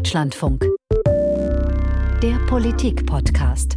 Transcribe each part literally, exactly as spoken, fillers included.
Deutschlandfunk. Der Politik-Podcast.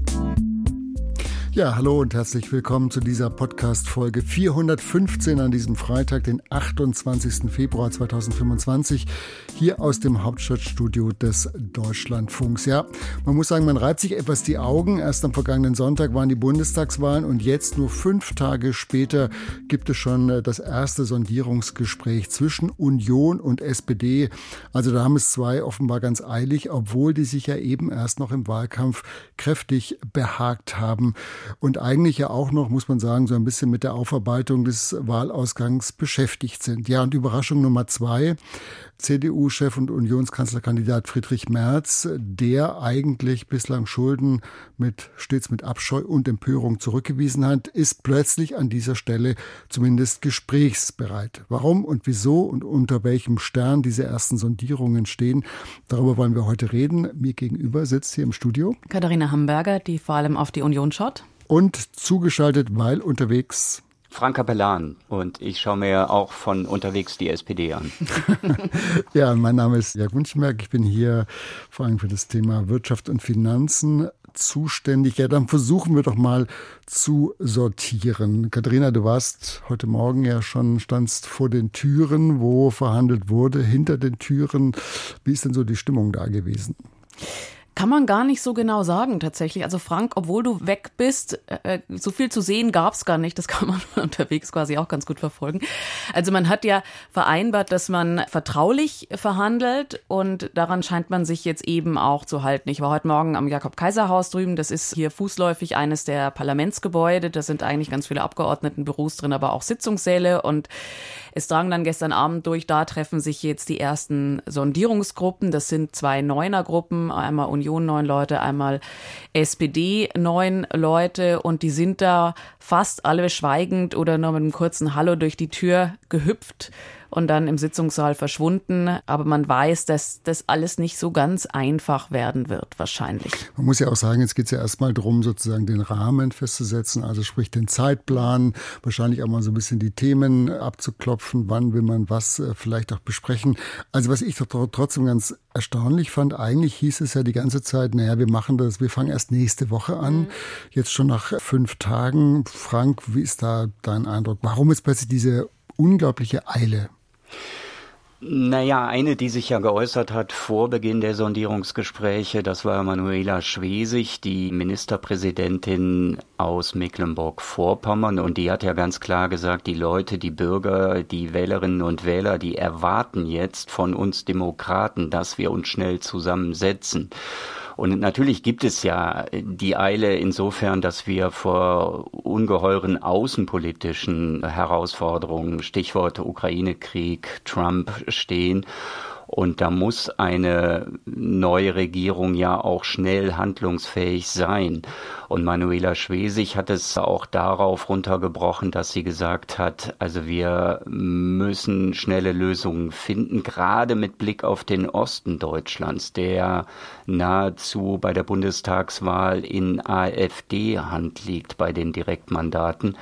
Ja, hallo und herzlich willkommen zu dieser Podcast-Folge vierhundertfünfzehn an diesem Freitag, den achtundzwanzigsten Februar zweitausendfünfundzwanzig, hier aus dem Hauptstadtstudio des Deutschlandfunks. Ja, man muss sagen, man reibt sich etwas die Augen. Erst am vergangenen Sonntag waren die Bundestagswahlen und jetzt, nur fünf Tage später, gibt es schon das erste Sondierungsgespräch zwischen Union und S P D. Also da haben es zwei offenbar ganz eilig, obwohl die sich ja eben erst noch im Wahlkampf kräftig behagt haben. Und eigentlich ja auch noch, muss man sagen, so ein bisschen mit der Aufarbeitung des Wahlausgangs beschäftigt sind. Ja, und Überraschung Nummer zwei, C D U-Chef und Unionskanzlerkandidat Friedrich Merz, der eigentlich bislang Schulden mit, stets mit Abscheu und Empörung zurückgewiesen hat, ist plötzlich an dieser Stelle zumindest gesprächsbereit. Warum und wieso und unter welchem Stern diese ersten Sondierungen stehen, darüber wollen wir heute reden. Mir gegenüber sitzt hier im Studio Katharina Hamburger, die vor allem auf die Union schaut. Und zugeschaltet, weil unterwegs Frank Capellan, und ich schaue mir auch von unterwegs die S P D an. Ja, mein Name ist Jörg Münchenberg. Ich bin hier vor allem für das Thema Wirtschaft und Finanzen zuständig. Ja, dann versuchen wir doch mal zu sortieren. Katharina, du warst heute Morgen ja schon, standst vor den Türen, wo verhandelt wurde, hinter den Türen. Wie ist denn so die Stimmung da gewesen? Kann man gar nicht so genau sagen tatsächlich. Also Frank, obwohl du weg bist, äh, so viel zu sehen gab's gar nicht. Das kann man unterwegs quasi auch ganz gut verfolgen. Also man hat ja vereinbart, dass man vertraulich verhandelt und daran scheint man sich jetzt eben auch zu halten. Ich war heute Morgen am Jakob-Kaiser-Haus drüben. Das ist hier fußläufig eines der Parlamentsgebäude. Da sind eigentlich ganz viele Abgeordnetenbüros drin, aber auch Sitzungssäle. Und es drang dann gestern Abend durch, da treffen sich jetzt die ersten Sondierungsgruppen. Das sind zwei Neunergruppen, einmal Union neun Leute, einmal S P D neun Leute, und die sind da fast alle schweigend oder nur mit einem kurzen Hallo durch die Tür gehüpft und dann im Sitzungssaal verschwunden. Aber man weiß, dass das alles nicht so ganz einfach werden wird, wahrscheinlich. Man muss ja auch sagen, jetzt geht es ja erstmal darum, sozusagen den Rahmen festzusetzen, also sprich den Zeitplan, wahrscheinlich auch mal so ein bisschen die Themen abzuklopfen, wann will man was äh, vielleicht auch besprechen. Also was ich doch trotzdem ganz erstaunlich fand, eigentlich hieß es ja die ganze Zeit, naja, wir machen das, wir fangen erst nächste Woche an, mhm. jetzt schon nach fünf Tagen. Frank, wie ist da dein Eindruck? Warum ist plötzlich diese unglaubliche Eile? Naja, eine, die sich ja geäußert hat vor Beginn der Sondierungsgespräche, das war Manuela Schwesig, die Ministerpräsidentin aus Mecklenburg-Vorpommern, und die hat ja ganz klar gesagt, die Leute, die Bürger, die Wählerinnen und Wähler, die erwarten jetzt von uns Demokraten, dass wir uns schnell zusammensetzen. Und natürlich gibt es ja die Eile insofern, dass wir vor ungeheuren außenpolitischen Herausforderungen, Stichwort Ukraine-Krieg, Trump, stehen. Und da muss eine neue Regierung ja auch schnell handlungsfähig sein. Und Manuela Schwesig hat es auch darauf runtergebrochen, dass sie gesagt hat, also wir müssen schnelle Lösungen finden, gerade mit Blick auf den Osten Deutschlands, der nahezu bei der Bundestagswahl in AfD-Hand liegt bei den Direktmandaten.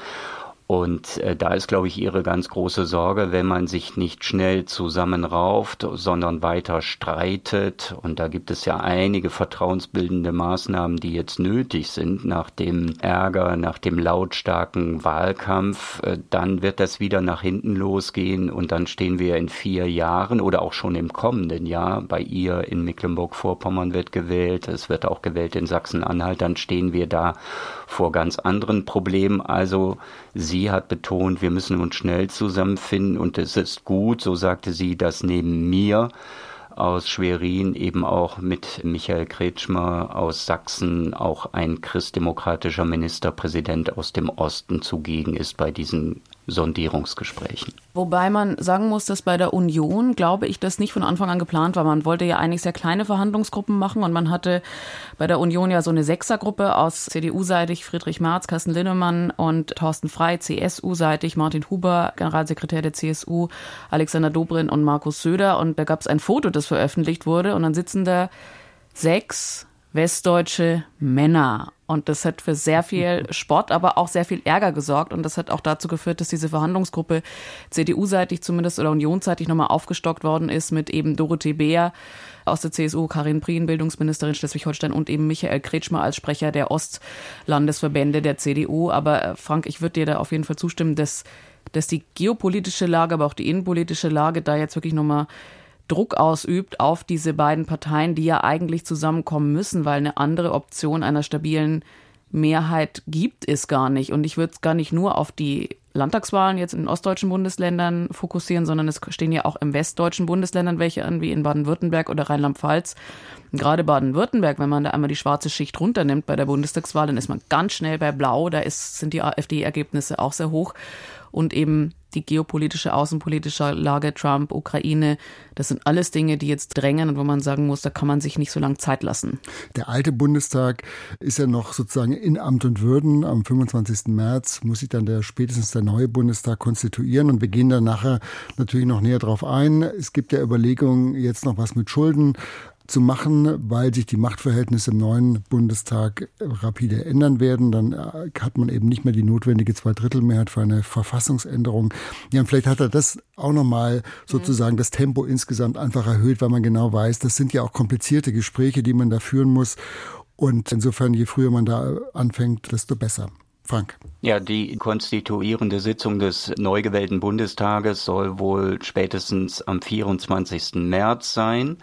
Und äh, da ist, glaube ich, ihre ganz große Sorge, wenn man sich nicht schnell zusammenrauft, sondern weiter streitet. Und da gibt es ja einige vertrauensbildende Maßnahmen, die jetzt nötig sind nach dem Ärger, nach dem lautstarken Wahlkampf. Äh, dann wird das wieder nach hinten losgehen und dann stehen wir in vier Jahren oder auch schon im kommenden Jahr. Bei ihr in Mecklenburg-Vorpommern wird gewählt, es wird auch gewählt in Sachsen-Anhalt. Dann stehen wir da vor ganz anderen Problemen. Also sie hat betont, wir müssen uns schnell zusammenfinden, und es ist gut, so sagte sie, dass neben mir aus Schwerin eben auch mit Michael Kretschmer aus Sachsen auch ein christdemokratischer Ministerpräsident aus dem Osten zugegen ist bei diesen Sondierungsgesprächen. Wobei man sagen muss, dass bei der Union, glaube ich, das nicht von Anfang an geplant war. Man wollte ja eigentlich sehr kleine Verhandlungsgruppen machen, und man hatte bei der Union ja so eine Sechsergruppe aus C D U-seitig Friedrich Merz, Carsten Linnemann und Thorsten Frey, C S U-seitig Martin Huber, Generalsekretär der C S U, Alexander Dobrindt und Markus Söder. Und da gab es ein Foto, das veröffentlicht wurde, und dann sitzen da sechs westdeutsche Männer. Und das hat für sehr viel Spott, aber auch sehr viel Ärger gesorgt. Und das hat auch dazu geführt, dass diese Verhandlungsgruppe C D U-seitig zumindest oder unionsseitig nochmal aufgestockt worden ist mit eben Dorothee Beer aus der C S U, Karin Prien, Bildungsministerin Schleswig-Holstein und eben Michael Kretschmer als Sprecher der Ostlandesverbände der C D U. Aber Frank, ich würde dir da auf jeden Fall zustimmen, dass, dass die geopolitische Lage, aber auch die innenpolitische Lage da jetzt wirklich nochmal Druck ausübt auf diese beiden Parteien, die ja eigentlich zusammenkommen müssen, weil eine andere Option einer stabilen Mehrheit gibt es gar nicht. Und ich würde es gar nicht nur auf die Landtagswahlen jetzt in den ostdeutschen Bundesländern fokussieren, sondern es stehen ja auch im westdeutschen Bundesländern welche an, wie in Baden-Württemberg oder Rheinland-Pfalz. Und gerade Baden-Württemberg, wenn man da einmal die schwarze Schicht runternimmt bei der Bundestagswahl, dann ist man ganz schnell bei Blau. Da ist, sind die AfD-Ergebnisse auch sehr hoch. Und eben die geopolitische, außenpolitische Lage, Trump, Ukraine, das sind alles Dinge, die jetzt drängen und wo man sagen muss, da kann man sich nicht so lange Zeit lassen. Der alte Bundestag ist ja noch sozusagen in Amt und Würden. Am fünfundzwanzigsten März muss sich dann der spätestens der neue Bundestag konstituieren und wir gehen dann nachher natürlich noch näher drauf ein. Es gibt ja Überlegungen, jetzt noch was mit Schulden zu machen, weil sich die Machtverhältnisse im neuen Bundestag rapide ändern werden. Dann hat man eben nicht mehr die notwendige Zweidrittelmehrheit für eine Verfassungsänderung. Ja, und vielleicht hat er das auch nochmal sozusagen das Tempo insgesamt einfach erhöht, weil man genau weiß, das sind ja auch komplizierte Gespräche, die man da führen muss. Und insofern, je früher man da anfängt, desto besser. Frank. Ja, die konstituierende Sitzung des neu gewählten Bundestages soll wohl spätestens am vierundzwanzigsten März sein.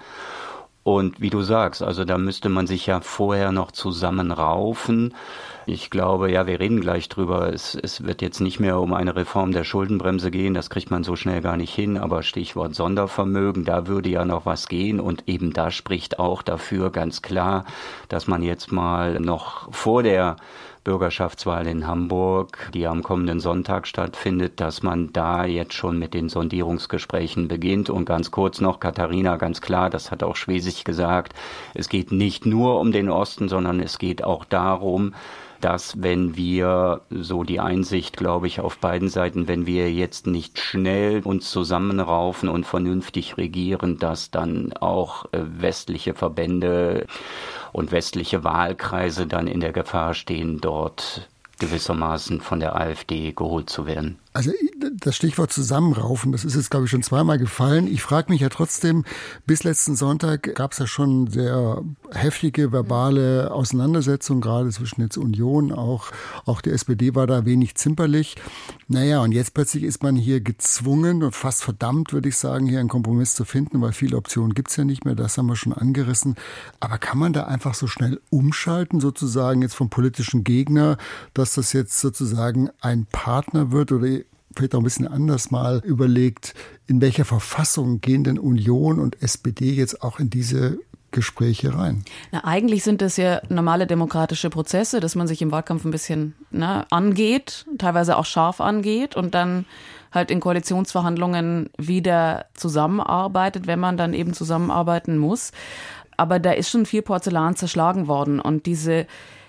Und wie du sagst, also da müsste man sich ja vorher noch zusammenraufen. Ich glaube, ja, wir reden gleich drüber. Es, es wird jetzt nicht mehr um eine Reform der Schuldenbremse gehen. Das kriegt man so schnell gar nicht hin. Aber Stichwort Sondervermögen, da würde ja noch was gehen. Und eben da spricht auch dafür ganz klar, dass man jetzt mal noch vor der Bürgerschaftswahl in Hamburg, die am kommenden Sonntag stattfindet, dass man da jetzt schon mit den Sondierungsgesprächen beginnt. Und ganz kurz noch, Katharina, ganz klar, das hat auch Schwesig gesagt, es geht nicht nur um den Osten, sondern es geht auch darum, dass wenn wir, so die Einsicht, glaube ich, auf beiden Seiten, wenn wir jetzt nicht schnell uns zusammenraufen und vernünftig regieren, dass dann auch westliche Verbände und westliche Wahlkreise dann in der Gefahr stehen, dort gewissermaßen von der AfD geholt zu werden. Also das Stichwort Zusammenraufen, das ist jetzt, glaube ich, schon zweimal gefallen. Ich frage mich ja trotzdem, bis letzten Sonntag gab es ja schon sehr heftige verbale Auseinandersetzungen, gerade zwischen jetzt Union, auch, auch die S P D war da wenig zimperlich. Naja, und jetzt plötzlich ist man hier gezwungen und fast verdammt, würde ich sagen, hier einen Kompromiss zu finden, weil viele Optionen gibt es ja nicht mehr, das haben wir schon angerissen. Aber kann man da einfach so schnell umschalten, sozusagen jetzt vom politischen Gegner, dass das jetzt sozusagen ein Partner wird oder vielleicht auch ein bisschen anders mal überlegt, in welcher Verfassung gehen denn Union und S P D jetzt auch in diese Gespräche rein? Na, eigentlich sind das ja normale demokratische Prozesse, dass man sich im Wahlkampf ein bisschen ne, angeht, teilweise auch scharf angeht und dann halt in Koalitionsverhandlungen wieder zusammenarbeitet, wenn man dann eben zusammenarbeiten muss. Aber da ist schon viel Porzellan zerschlagen worden und diese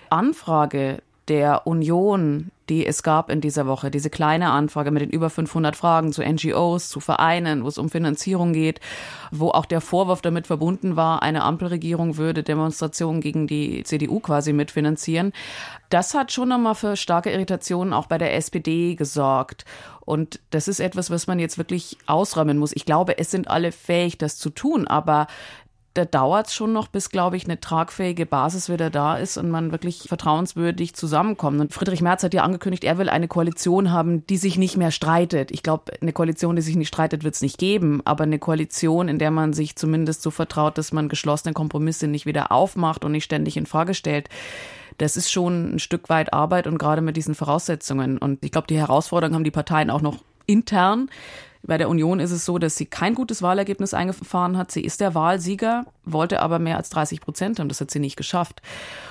Anfrage der Union, die es gab in dieser Woche, diese kleine Anfrage mit den über fünfhundert Fragen zu N G Os, zu Vereinen, wo es um Finanzierung geht, wo auch der Vorwurf damit verbunden war, eine Ampelregierung würde Demonstrationen gegen die C D U quasi mitfinanzieren. Das hat schon nochmal für starke Irritationen auch bei der S P D gesorgt. Und das ist etwas, was man jetzt wirklich ausräumen muss. Ich glaube, es sind alle fähig, das zu tun, aber da dauert es schon noch, bis, glaube ich, eine tragfähige Basis wieder da ist und man wirklich vertrauenswürdig zusammenkommt. Und Friedrich Merz hat ja angekündigt, er will eine Koalition haben, die sich nicht mehr streitet. Ich glaube, eine Koalition, die sich nicht streitet, wird es nicht geben. Aber eine Koalition, in der man sich zumindest so vertraut, dass man geschlossene Kompromisse nicht wieder aufmacht und nicht ständig in Frage stellt, das ist schon ein Stück weit Arbeit und gerade mit diesen Voraussetzungen. Und ich glaube, die Herausforderungen haben die Parteien auch noch intern. Bei der Union ist es so, dass sie kein gutes Wahlergebnis eingefahren hat. Sie ist der Wahlsieger, wollte aber mehr als dreißig Prozent haben. Das hat sie nicht geschafft.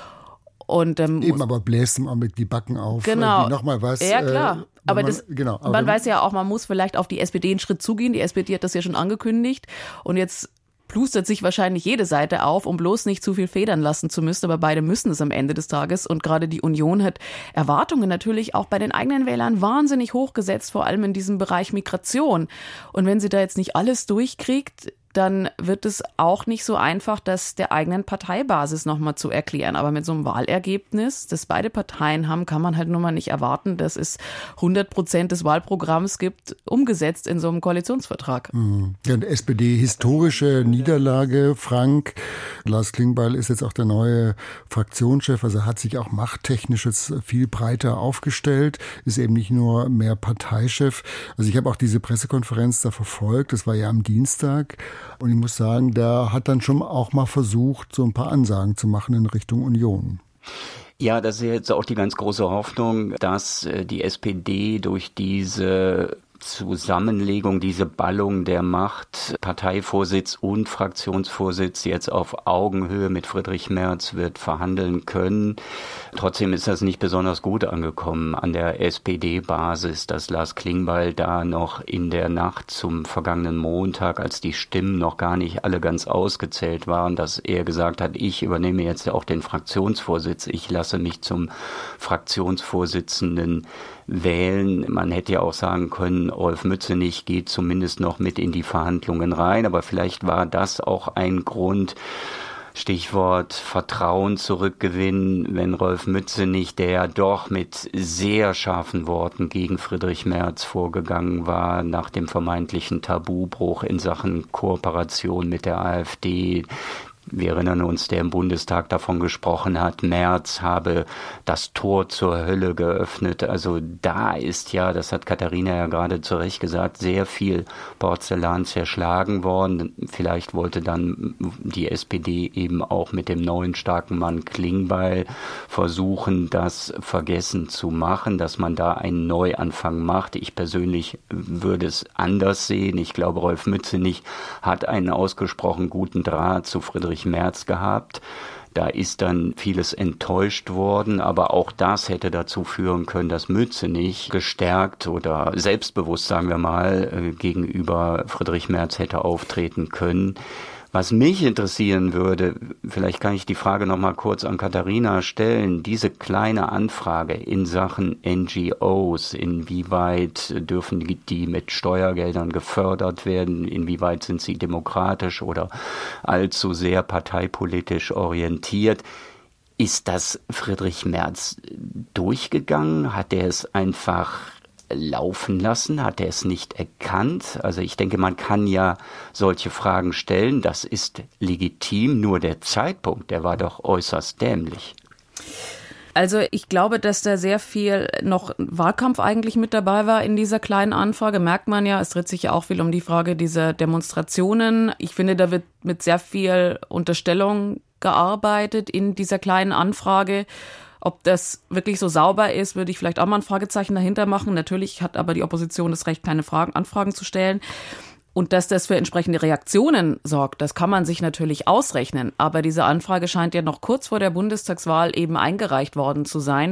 Und, ähm, Eben, aber bläst im Augenblick die Backen auf. Genau. Noch mal was. Ja, klar. Äh, aber, man, das, genau, aber man weiß ja auch, man muss vielleicht auf die S P D einen Schritt zugehen. Die S P D hat das ja schon angekündigt. Und jetzt plustert sich wahrscheinlich jede Seite auf, um bloß nicht zu viel federn lassen zu müssen. Aber beide müssen es am Ende des Tages. Und gerade die Union hat Erwartungen natürlich auch bei den eigenen Wählern wahnsinnig hochgesetzt, vor allem in diesem Bereich Migration. Und wenn sie da jetzt nicht alles durchkriegt, dann wird es auch nicht so einfach, das der eigenen Parteibasis nochmal zu erklären. Aber mit so einem Wahlergebnis, das beide Parteien haben, kann man halt nun mal nicht erwarten, dass es hundert Prozent des Wahlprogramms gibt, umgesetzt in so einem Koalitionsvertrag. Mhm. Ja, und S P D, historische Niederlage, Frank. Lars Klingbeil ist jetzt auch der neue Fraktionschef, also hat sich auch machttechnisch jetzt viel breiter aufgestellt, ist eben nicht nur mehr Parteichef. Also ich habe auch diese Pressekonferenz da verfolgt, das war ja am Dienstag. Und ich muss sagen, der hat dann schon auch mal versucht, so ein paar Ansagen zu machen in Richtung Union. Ja, das ist jetzt auch die ganz große Hoffnung, dass die S P D durch diese Zusammenlegung, diese Ballung der Macht, Parteivorsitz und Fraktionsvorsitz jetzt auf Augenhöhe mit Friedrich Merz wird verhandeln können. Trotzdem ist das nicht besonders gut angekommen an der S P D-Basis, dass Lars Klingbeil da noch in der Nacht zum vergangenen Montag, als die Stimmen noch gar nicht alle ganz ausgezählt waren, dass er gesagt hat, ich übernehme jetzt auch den Fraktionsvorsitz, ich lasse mich zum Fraktionsvorsitzenden wählen. Man hätte ja auch sagen können, Rolf Mützenich geht zumindest noch mit in die Verhandlungen rein, aber vielleicht war das auch ein Grund, Stichwort Vertrauen zurückgewinnen, wenn Rolf Mützenich, der doch mit sehr scharfen Worten gegen Friedrich Merz vorgegangen war, nach dem vermeintlichen Tabubruch in Sachen Kooperation mit der AfD, wir erinnern uns, der im Bundestag davon gesprochen hat, Merz habe das Tor zur Hölle geöffnet. Also da ist ja, das hat Katharina ja gerade zu Recht gesagt, sehr viel Porzellan zerschlagen worden. Vielleicht wollte dann die S P D eben auch mit dem neuen starken Mann Klingbeil versuchen, das vergessen zu machen, dass man da einen Neuanfang macht. Ich persönlich würde es anders sehen. Ich glaube, Rolf Mützenich hat einen ausgesprochen guten Draht zu Friedrich Merz gehabt. Da ist dann vieles enttäuscht worden, aber auch das hätte dazu führen können, dass Mützenich gestärkt oder selbstbewusst, sagen wir mal, gegenüber Friedrich Merz hätte auftreten können. Was mich interessieren würde, vielleicht kann ich die Frage noch mal kurz an Katharina stellen, diese kleine Anfrage in Sachen N G Os, inwieweit dürfen die mit Steuergeldern gefördert werden, inwieweit sind sie demokratisch oder allzu sehr parteipolitisch orientiert, ist das Friedrich Merz durchgegangen? Hat er es einfach laufen lassen? Hat er es nicht erkannt? Also ich denke, man kann ja solche Fragen stellen. Das ist legitim. Nur der Zeitpunkt, der war doch äußerst dämlich. Also ich glaube, dass da sehr viel noch Wahlkampf eigentlich mit dabei war in dieser kleinen Anfrage. Merkt man ja, es dreht sich ja auch viel um die Frage dieser Demonstrationen. Ich finde, da wird mit sehr viel Unterstellung gearbeitet in dieser kleinen Anfrage. Ob das wirklich so sauber ist, würde ich vielleicht auch mal ein Fragezeichen dahinter machen. Natürlich hat aber die Opposition das Recht, keine Fragen, Anfragen zu stellen. Und dass das für entsprechende Reaktionen sorgt, das kann man sich natürlich ausrechnen. Aber diese Anfrage scheint ja noch kurz vor der Bundestagswahl eben eingereicht worden zu sein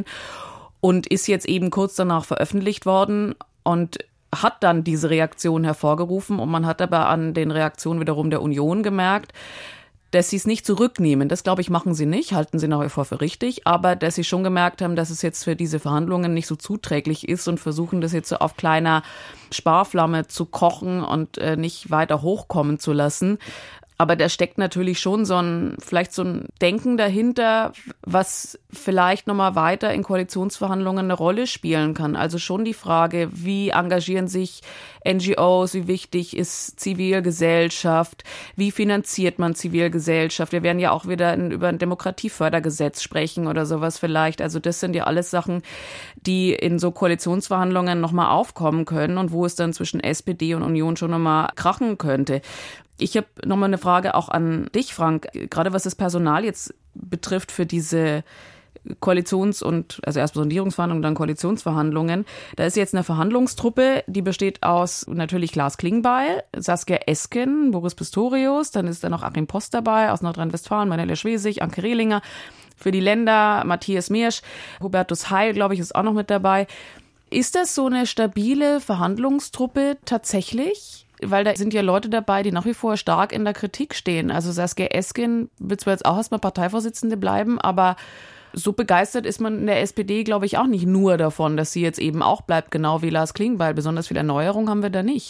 und ist jetzt eben kurz danach veröffentlicht worden und hat dann diese Reaktion hervorgerufen. Und man hat aber an den Reaktionen wiederum der Union gemerkt, dass sie es nicht zurücknehmen. Das, glaube ich, machen sie nicht, halten sie nach wie vor für richtig, aber dass sie schon gemerkt haben, dass es jetzt für diese Verhandlungen nicht so zuträglich ist und versuchen, das jetzt so auf kleiner Sparflamme zu kochen und äh, nicht weiter hochkommen zu lassen. Aber da steckt natürlich schon so ein, vielleicht so ein Denken dahinter, was vielleicht nochmal weiter in Koalitionsverhandlungen eine Rolle spielen kann. Also schon die Frage, wie engagieren sich N G Os, wie wichtig ist Zivilgesellschaft, wie finanziert man Zivilgesellschaft? Wir werden ja auch wieder in, über ein Demokratiefördergesetz sprechen oder sowas vielleicht. Also das sind ja alles Sachen, die in so Koalitionsverhandlungen nochmal aufkommen können und wo es dann zwischen S P D und Union schon nochmal krachen könnte. Ich habe nochmal eine Frage auch an dich, Frank, gerade was das Personal jetzt betrifft für diese Koalitions- und, also erst Sondierungsverhandlungen, dann Koalitionsverhandlungen. Da ist jetzt eine Verhandlungstruppe, die besteht aus natürlich Lars Klingbeil, Saskia Esken, Boris Pistorius, dann ist da noch Achim Post dabei aus Nordrhein-Westfalen, Manuela Schwesig, Anke Rehlinger, für die Länder Matthias Miersch, Hubertus Heil, glaube ich, ist auch noch mit dabei. Ist das so eine stabile Verhandlungstruppe tatsächlich? Weil da sind ja Leute dabei, die nach wie vor stark in der Kritik stehen. Also Saskia Esken wird zwar jetzt auch erstmal Parteivorsitzende bleiben, aber so begeistert ist man in der S P D, glaube ich, auch nicht nur davon, dass sie jetzt eben auch bleibt, genau wie Lars Klingbeil. Besonders viel Erneuerung haben wir da nicht.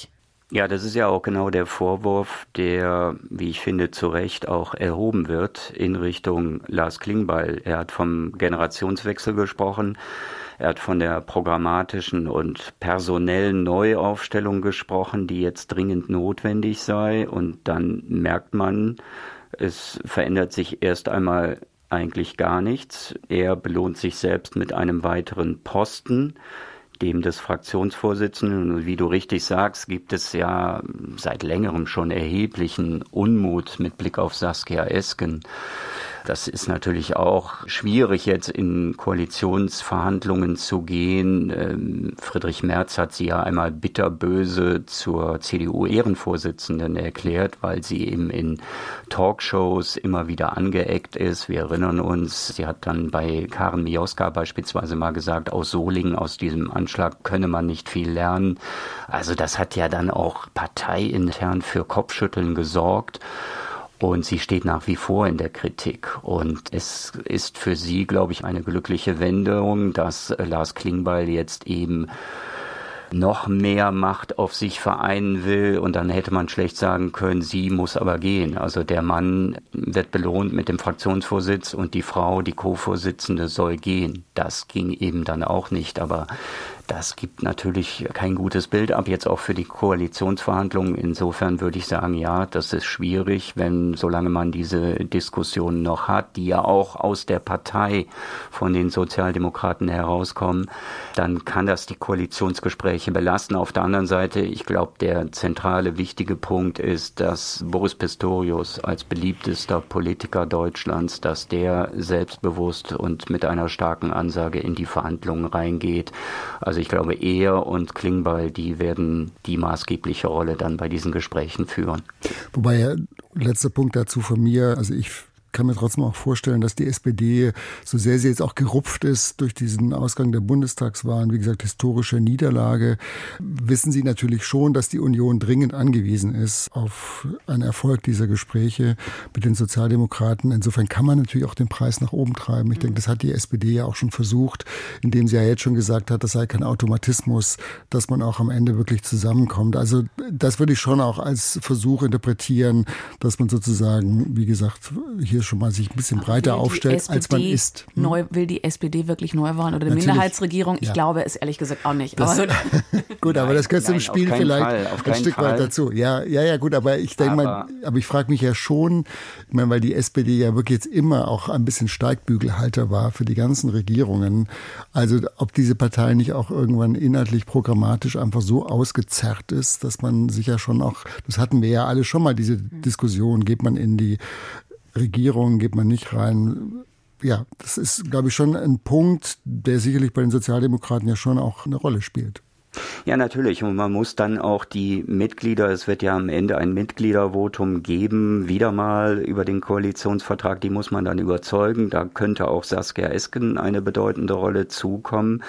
Ja, das ist ja auch genau der Vorwurf, der, wie ich finde, zu Recht auch erhoben wird in Richtung Lars Klingbeil. Er hat vom Generationswechsel gesprochen. Er hat von der programmatischen und personellen Neuaufstellung gesprochen, die jetzt dringend notwendig sei. Und dann merkt man, es verändert sich erst einmal eigentlich gar nichts. Er belohnt sich selbst mit einem weiteren Posten, dem des Fraktionsvorsitzenden. Und wie du richtig sagst, gibt es ja seit längerem schon erheblichen Unmut mit Blick auf Saskia Esken. Das ist natürlich auch schwierig, jetzt in Koalitionsverhandlungen zu gehen. Friedrich Merz hat sie ja einmal bitterböse zur C D U-Ehrenvorsitzenden erklärt, weil sie eben in Talkshows immer wieder angeeckt ist. Wir erinnern uns, sie hat dann bei Karen Mioska beispielsweise mal gesagt, aus Solingen, aus diesem Anschlag könne man nicht viel lernen. Also das hat ja dann auch parteiintern für Kopfschütteln gesorgt. Und sie steht nach wie vor in der Kritik. Und es ist für sie, glaube ich, eine glückliche Wendung, dass Lars Klingbeil jetzt eben noch mehr Macht auf sich vereinen will. Und dann hätte man schlecht sagen können, sie muss aber gehen. Also der Mann wird belohnt mit dem Fraktionsvorsitz und die Frau, die Co-Vorsitzende, soll gehen. Das ging eben dann auch nicht. Aber das gibt natürlich kein gutes Bild ab, jetzt auch für die Koalitionsverhandlungen. Insofern würde ich sagen, ja, das ist schwierig, wenn, solange man diese Diskussion noch hat, die ja auch aus der Partei von den Sozialdemokraten herauskommen, dann kann das die Koalitionsgespräche belasten. Auf der anderen Seite, ich glaube, der zentrale, wichtige Punkt ist, dass Boris Pistorius als beliebtester Politiker Deutschlands, dass der selbstbewusst und mit einer starken Ansage in die Verhandlungen reingeht. Also ich glaube, er und Klingbeil, die werden die maßgebliche Rolle dann bei diesen Gesprächen führen. Wobei, ja, letzter Punkt dazu von mir, also ich kann mir trotzdem auch vorstellen, dass die S P D, so sehr sie jetzt auch gerupft ist durch diesen Ausgang der Bundestagswahlen, wie gesagt, historische Niederlage, wissen sie natürlich schon, dass die Union dringend angewiesen ist auf einen Erfolg dieser Gespräche mit den Sozialdemokraten. Insofern kann man natürlich auch den Preis nach oben treiben. Ich denke, das hat die S P D ja auch schon versucht, indem sie ja jetzt schon gesagt hat, das sei kein Automatismus, dass man auch am Ende wirklich zusammenkommt. Also das würde ich schon auch als Versuch interpretieren, dass man sozusagen, wie gesagt, hier schon mal sich ein bisschen breiter aufstellt, S P D als man ist. Hm? Neu, will die S P D wirklich Neuwahlen oder eine Natürlich. Minderheitsregierung? Ich ja. glaube es ehrlich gesagt auch nicht. Das, aber gut, aber das gehört zum Spiel vielleicht Fall, ein Stück Fall. weit dazu. Ja, ja, ja, gut, aber ich denke mal, aber ich frage mich ja schon, ich meine, weil die S P D ja wirklich jetzt immer auch ein bisschen Steigbügelhalter war für die ganzen Regierungen. Also ob diese Partei nicht auch irgendwann inhaltlich programmatisch einfach so ausgezerrt ist, dass man sich ja schon auch, das hatten wir ja alle schon mal, diese Diskussion, geht man in die Regierung, geht man nicht rein. Ja, das ist, glaube ich, schon ein Punkt, der sicherlich bei den Sozialdemokraten ja schon auch eine Rolle spielt. Ja, natürlich. Und man muss dann auch die Mitglieder, es wird ja am Ende ein Mitgliedervotum geben, wieder mal über den Koalitionsvertrag, die muss man dann überzeugen. Da könnte auch Saskia Esken eine bedeutende Rolle zukommen.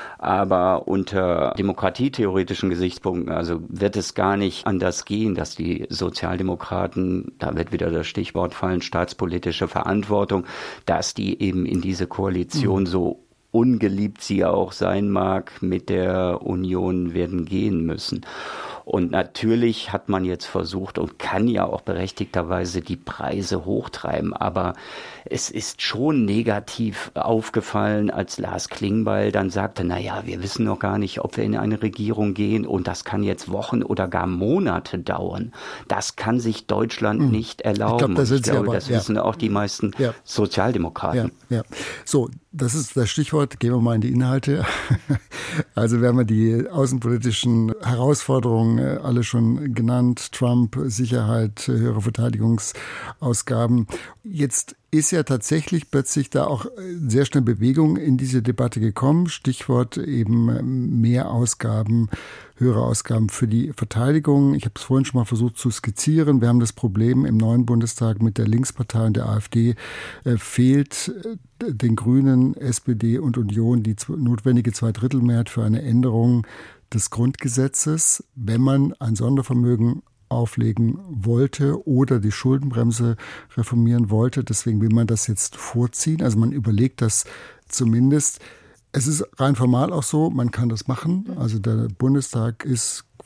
Aber unter demokratietheoretischen Gesichtspunkten, also wird es gar nicht anders gehen, dass die Sozialdemokraten, da wird wieder das Stichwort fallen, staatspolitische Verantwortung, dass die eben in diese Koalition, mhm. so ungeliebt sie auch sein mag, mit der Union werden gehen müssen. Und natürlich hat man jetzt versucht und kann ja auch berechtigterweise die Preise hochtreiben, aber es ist schon negativ aufgefallen, als Lars Klingbeil dann sagte, na ja, wir wissen noch gar nicht, ob wir in eine Regierung gehen und das kann jetzt Wochen oder gar Monate dauern. Das kann sich Deutschland hm. nicht erlauben. Ich, glaub, das, ich glaube, aber, das ja. wissen auch die meisten ja. Sozialdemokraten. Ja, ja. So, das ist das Stichwort. Gehen wir mal in die Inhalte. Also wir haben ja die außenpolitischen Herausforderungen alle schon genannt. Trump, Sicherheit, höhere Verteidigungsausgaben. Jetzt ist ja tatsächlich plötzlich da auch sehr schnell Bewegung in diese Debatte gekommen. Stichwort eben mehr Ausgaben, höhere Ausgaben für die Verteidigung. Ich habe es vorhin schon mal versucht zu skizzieren. Wir haben das Problem im neuen Bundestag mit der Linkspartei und der AfD. Äh, fehlt den Grünen, S P D und Union die notwendige Zweidrittelmehrheit für eine Änderung des Grundgesetzes, wenn man ein Sondervermögen auflegen wollte oder die Schuldenbremse reformieren wollte. Deswegen will man das jetzt vorziehen. Also man überlegt das zumindest. Es ist rein formal auch so, man kann das machen. Also der Bundestag ist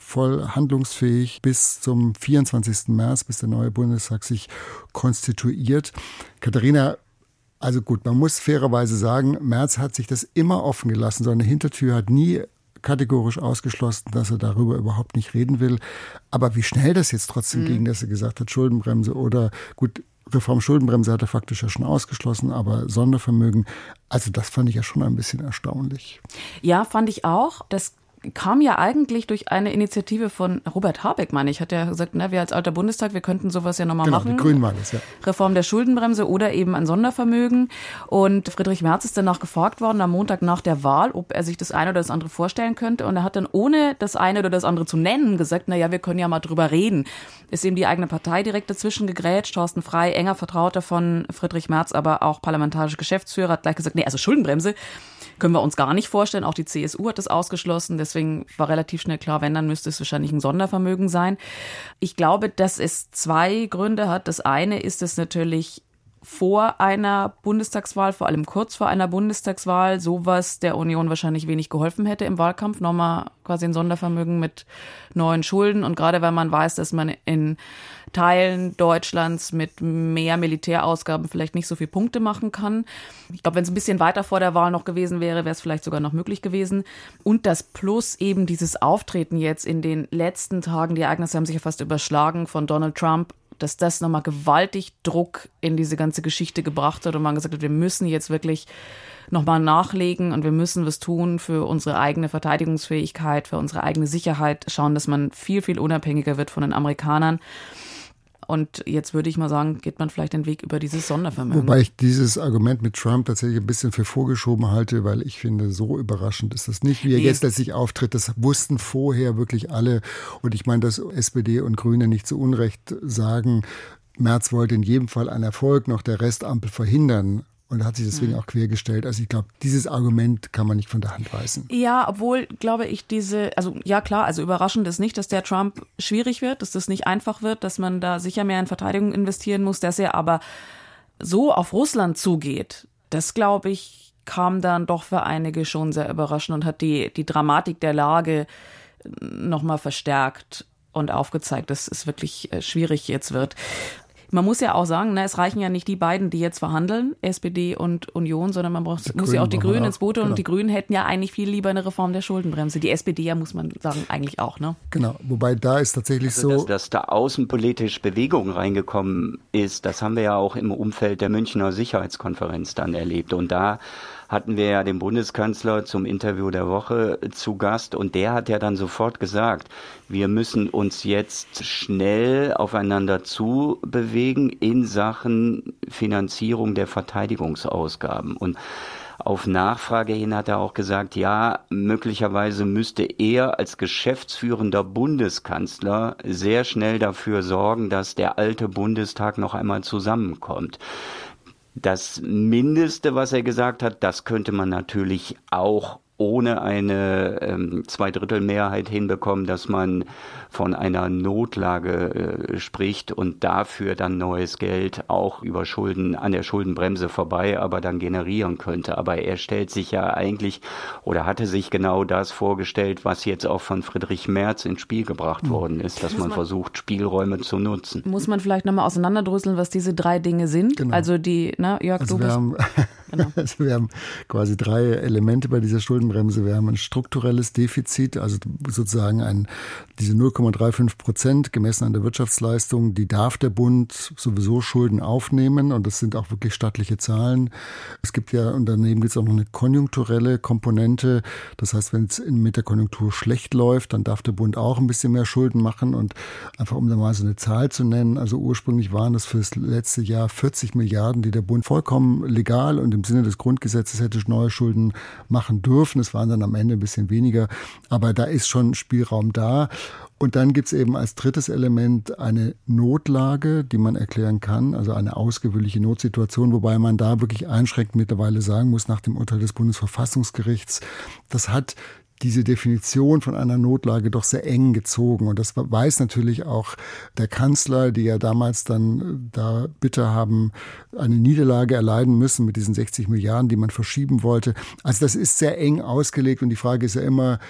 voll handlungsfähig bis zum vierundzwanzigsten März, bis der neue Bundestag sich konstituiert. Katharina, also gut, man muss fairerweise sagen, Merz hat sich das immer offen gelassen. So eine Hintertür hat nie kategorisch ausgeschlossen, dass er darüber überhaupt nicht reden will. Aber wie schnell das jetzt trotzdem mhm. ging, dass er gesagt hat, Schuldenbremse oder gut, Reform Schuldenbremse hat er faktisch ja schon ausgeschlossen, aber Sondervermögen, also das fand ich ja schon ein bisschen erstaunlich. Ja, fand ich auch. Das kam ja eigentlich durch eine Initiative von Robert Habeck, meine ich. Hat ja gesagt, na, wir als alter Bundestag, wir könnten sowas ja nochmal genau, machen. Die Grünen waren es, ja. Reform der Schuldenbremse oder eben ein Sondervermögen. Und Friedrich Merz ist danach gefragt worden, am Montag nach der Wahl, ob er sich das eine oder das andere vorstellen könnte. Und er hat dann, ohne das eine oder das andere zu nennen, gesagt, na ja, wir können ja mal drüber reden. Ist eben die eigene Partei direkt dazwischen gegrätscht. Thorsten Frey, enger Vertrauter von Friedrich Merz, aber auch parlamentarischer Geschäftsführer, hat gleich gesagt, nee, also Schuldenbremse können wir uns gar nicht vorstellen. Auch die C S U hat das ausgeschlossen. Deswegen war relativ schnell klar, wenn, dann müsste es wahrscheinlich ein Sondervermögen sein. Ich glaube, dass es zwei Gründe hat. Das eine ist es natürlich vor einer Bundestagswahl, vor allem kurz vor einer Bundestagswahl, sowas der Union wahrscheinlich wenig geholfen hätte im Wahlkampf. Nochmal quasi ein Sondervermögen mit neuen Schulden. Und gerade weil man weiß, dass man in Teilen Deutschlands mit mehr Militärausgaben vielleicht nicht so viel Punkte machen kann. Ich glaube, wenn es ein bisschen weiter vor der Wahl noch gewesen wäre, wäre es vielleicht sogar noch möglich gewesen. Und das Plus eben dieses Auftreten jetzt in den letzten Tagen, die Ereignisse haben sich ja fast überschlagen, von Donald Trump, dass das nochmal gewaltig Druck in diese ganze Geschichte gebracht hat und man gesagt hat, wir müssen jetzt wirklich nochmal nachlegen und wir müssen was tun für unsere eigene Verteidigungsfähigkeit, für unsere eigene Sicherheit, schauen, dass man viel, viel unabhängiger wird von den Amerikanern. Und jetzt würde ich mal sagen, geht man vielleicht den Weg über dieses Sondervermögen. Wobei ich dieses Argument mit Trump tatsächlich ein bisschen für vorgeschoben halte, weil ich finde, so überraschend ist das nicht, wie er nee. jetzt letztlich auftritt. Das wussten vorher wirklich alle. Und ich meine, dass S P D und Grüne nicht zu Unrecht sagen, Merz wollte in jedem Fall einen Erfolg noch der Restampel verhindern. Und hat sich deswegen auch quergestellt. Also ich glaube, dieses Argument kann man nicht von der Hand weisen. Ja, obwohl, glaube ich, diese, also ja klar, also überraschend ist nicht, dass der Trump schwierig wird, dass das nicht einfach wird, dass man da sicher mehr in Verteidigung investieren muss, dass er aber so auf Russland zugeht, das, glaube ich, kam dann doch für einige schon sehr überraschend und hat die, die Dramatik der Lage nochmal verstärkt und aufgezeigt, dass es wirklich schwierig jetzt wird. Man muss ja auch sagen, ne, es reichen ja nicht die beiden, die jetzt verhandeln, S P D und Union, sondern man braucht, muss ja auch die Grünen ins Boot holen. Genau. Und die Grünen hätten ja eigentlich viel lieber eine Reform der Schuldenbremse. Die S P D ja, muss man sagen, eigentlich auch. Ne? Genau, wobei da ist tatsächlich also, so... Dass, dass da außenpolitisch Bewegung reingekommen ist, das haben wir ja auch im Umfeld der Münchner Sicherheitskonferenz dann erlebt. Und da hatten wir ja den Bundeskanzler zum Interview der Woche zu Gast und der hat ja dann sofort gesagt, wir müssen uns jetzt schnell aufeinander zubewegen in Sachen Finanzierung der Verteidigungsausgaben. Und auf Nachfrage hin hat er auch gesagt, ja, möglicherweise müsste er als geschäftsführender Bundeskanzler sehr schnell dafür sorgen, dass der alte Bundestag noch einmal zusammenkommt. Das Mindeste, was er gesagt hat, das könnte man natürlich auch ohne eine ähm, Zweidrittelmehrheit hinbekommen, dass man von einer Notlage äh, spricht und dafür dann neues Geld auch über Schulden, an der Schuldenbremse vorbei, aber dann generieren könnte. Aber er stellt sich ja eigentlich oder hatte sich genau das vorgestellt, was jetzt auch von Friedrich Merz ins Spiel gebracht worden ist, dass man, man versucht, Spielräume zu nutzen. Muss man vielleicht nochmal auseinanderdröseln, was diese drei Dinge sind? Genau. Also die, ne, Jörg, also du wir bist... Haben, genau. also wir haben quasi drei Elemente bei dieser Schuldenbremse. Wir haben ein strukturelles Defizit, also sozusagen ein, diese null Komma fünfunddreißig Prozent gemessen an der Wirtschaftsleistung, die darf der Bund sowieso Schulden aufnehmen und das sind auch wirklich stattliche Zahlen. Es gibt ja, und daneben gibt es auch noch eine konjunkturelle Komponente. Das heißt, wenn es mit der Konjunktur schlecht läuft, dann darf der Bund auch ein bisschen mehr Schulden machen und einfach um da mal so eine Zahl zu nennen, also ursprünglich waren das für das letzte Jahr vierzig Milliarden, die der Bund vollkommen legal und im Sinne des Grundgesetzes hätte neue Schulden machen dürfen. Es waren dann am Ende ein bisschen weniger, aber da ist schon Spielraum da. Und dann gibt es eben als drittes Element eine Notlage, die man erklären kann, also eine ausgewöhnliche Notsituation, wobei man da wirklich einschränkend mittlerweile sagen muss, nach dem Urteil des Bundesverfassungsgerichts, das hat diese Definition von einer Notlage doch sehr eng gezogen. Und das weiß natürlich auch der Kanzler, die ja damals dann da bitte haben, eine Niederlage erleiden müssen mit diesen sechzig Milliarden, die man verschieben wollte. Also das ist sehr eng ausgelegt und die Frage ist ja immer,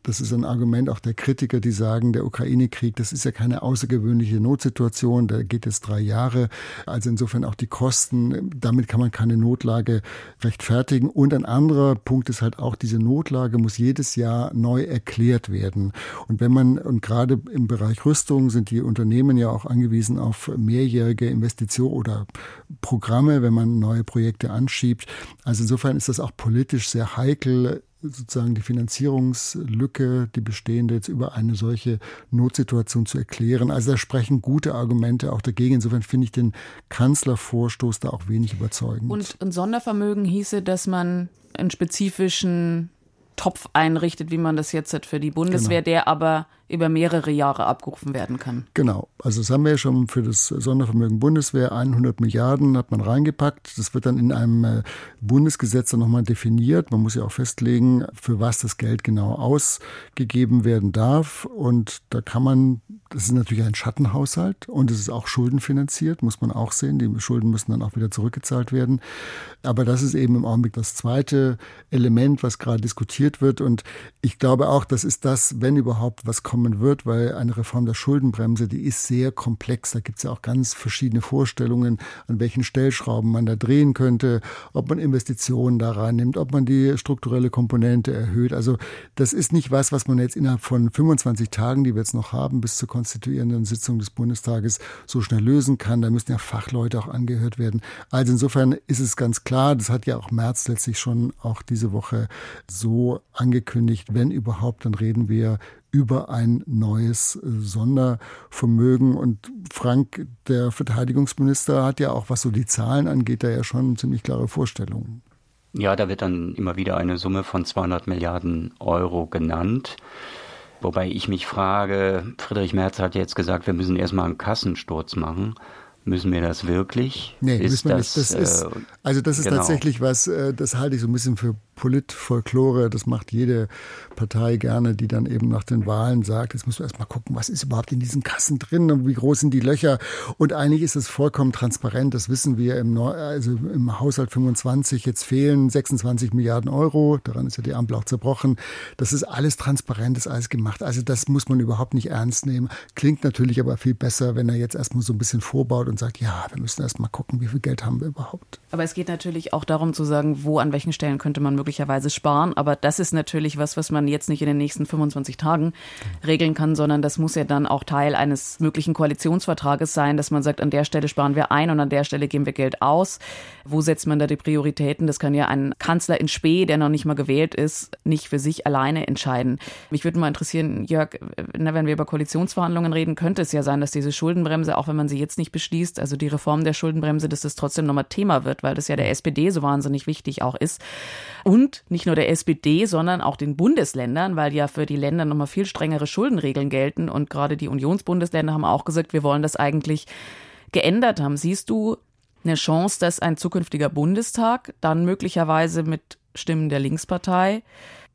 das ist ein Argument auch der Kritiker, die sagen, der Ukraine-Krieg, das ist ja keine außergewöhnliche Notsituation, der geht jetzt drei Jahre. Also insofern auch die Kosten, damit kann man keine Notlage rechtfertigen. Und ein anderer Punkt ist halt auch, diese Notlage muss jedes Jahr neu erklärt werden. Und wenn man, und gerade im Bereich Rüstung sind die Unternehmen ja auch angewiesen auf mehrjährige Investitionen oder Programme, wenn man neue Projekte anschiebt. Also insofern ist das auch politisch sehr heikel, sozusagen die Finanzierungslücke, die bestehende, jetzt über eine solche Notsituation zu erklären. Also da sprechen gute Argumente auch dagegen. Insofern finde ich den Kanzlervorstoß da auch wenig überzeugend. Und ein Sondervermögen hieße, dass man einen spezifischen Topf einrichtet, wie man das jetzt hat für die Bundeswehr, genau. Der aber über mehrere Jahre abgerufen werden kann. Genau. Also das haben wir ja schon für das Sondervermögen Bundeswehr. hundert Milliarden hat man reingepackt. Das wird dann in einem Bundesgesetz dann nochmal definiert. Man muss ja auch festlegen, für was das Geld genau ausgegeben werden darf. Und da kann man, das ist natürlich ein Schattenhaushalt und es ist auch schuldenfinanziert, muss man auch sehen. Die Schulden müssen dann auch wieder zurückgezahlt werden. Aber das ist eben im Augenblick das zweite Element, was gerade diskutiert wird. Und ich glaube auch, das ist das, wenn überhaupt, was kommen wird, weil eine Reform der Schuldenbremse, die ist sehr komplex. Da gibt es ja auch ganz verschiedene Vorstellungen, an welchen Stellschrauben man da drehen könnte, ob man Investitionen da reinnimmt, ob man die strukturelle Komponente erhöht. Also das ist nicht was, was man jetzt innerhalb von fünfundzwanzig Tagen, die wir jetzt noch haben, bis zur konstituierenden Sitzung des Bundestages so schnell lösen kann. Da müssen ja Fachleute auch angehört werden. Also insofern ist es ganz klar, das hat ja auch Merz letztlich schon auch diese Woche so angekündigt, wenn überhaupt, dann reden wir über ein neues Sondervermögen. Und Frank, der Verteidigungsminister, hat ja auch, was so die Zahlen angeht, da ja schon ziemlich klare Vorstellungen. Ja, da wird dann immer wieder eine Summe von zweihundert Milliarden Euro genannt. Wobei ich mich frage, Friedrich Merz hat jetzt gesagt, wir müssen erstmal einen Kassensturz machen. Müssen wir das wirklich? Nee, ist müssen wir das, nicht. Das ist, also das ist genau. tatsächlich was, das halte ich so ein bisschen für Politfolklore. Das macht jede Partei gerne, die dann eben nach den Wahlen sagt, jetzt müssen wir erst mal gucken, was ist überhaupt in diesen Kassen drin und wie groß sind die Löcher. Und eigentlich ist es vollkommen transparent. Das wissen wir im, Neu- also im Haushalt fünfundzwanzig. Jetzt fehlen sechsundzwanzig Milliarden Euro. Daran ist ja die Ampel auch zerbrochen. Das ist alles transparent, ist alles gemacht. Also das muss man überhaupt nicht ernst nehmen. Klingt natürlich aber viel besser, wenn er jetzt erstmal so ein bisschen vorbaut und sagt, ja, wir müssen erst mal gucken, wie viel Geld haben wir überhaupt. Aber es geht natürlich auch darum zu sagen, wo, an welchen Stellen könnte man möglicherweise sparen. Aber das ist natürlich was, was man jetzt nicht in den nächsten fünfundzwanzig Tagen regeln kann, sondern das muss ja dann auch Teil eines möglichen Koalitionsvertrages sein, dass man sagt, an der Stelle sparen wir ein und an der Stelle geben wir Geld aus. Wo setzt man da die Prioritäten? Das kann ja ein Kanzler in Spe, der noch nicht mal gewählt ist, nicht für sich alleine entscheiden. Mich würde mal interessieren, Jörg, wenn wir über Koalitionsverhandlungen reden, könnte es ja sein, dass diese Schuldenbremse, auch wenn man sie jetzt nicht beschließt, also die Reform der Schuldenbremse, dass das trotzdem nochmal Thema wird, weil das ja der S P D so wahnsinnig wichtig auch ist. Und nicht nur der S P D, sondern auch den Bundesländern, weil ja für die Länder nochmal viel strengere Schuldenregeln gelten. Und gerade die Unionsbundesländer haben auch gesagt, wir wollen das eigentlich geändert haben. Siehst du eine Chance, dass ein zukünftiger Bundestag dann möglicherweise mit Stimmen der Linkspartei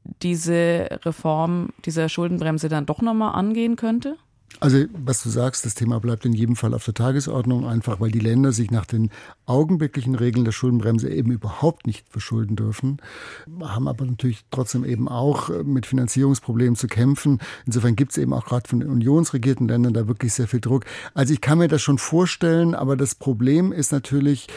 diese Reform dieser Schuldenbremse dann doch nochmal angehen könnte? Also was du sagst, das Thema bleibt in jedem Fall auf der Tagesordnung, einfach weil die Länder sich nach den augenblicklichen Regeln der Schuldenbremse eben überhaupt nicht verschulden dürfen, haben aber natürlich trotzdem eben auch mit Finanzierungsproblemen zu kämpfen. Insofern gibt es eben auch gerade von den unionsregierten Ländern da wirklich sehr viel Druck. Also ich kann mir das schon vorstellen, aber das Problem ist natürlich,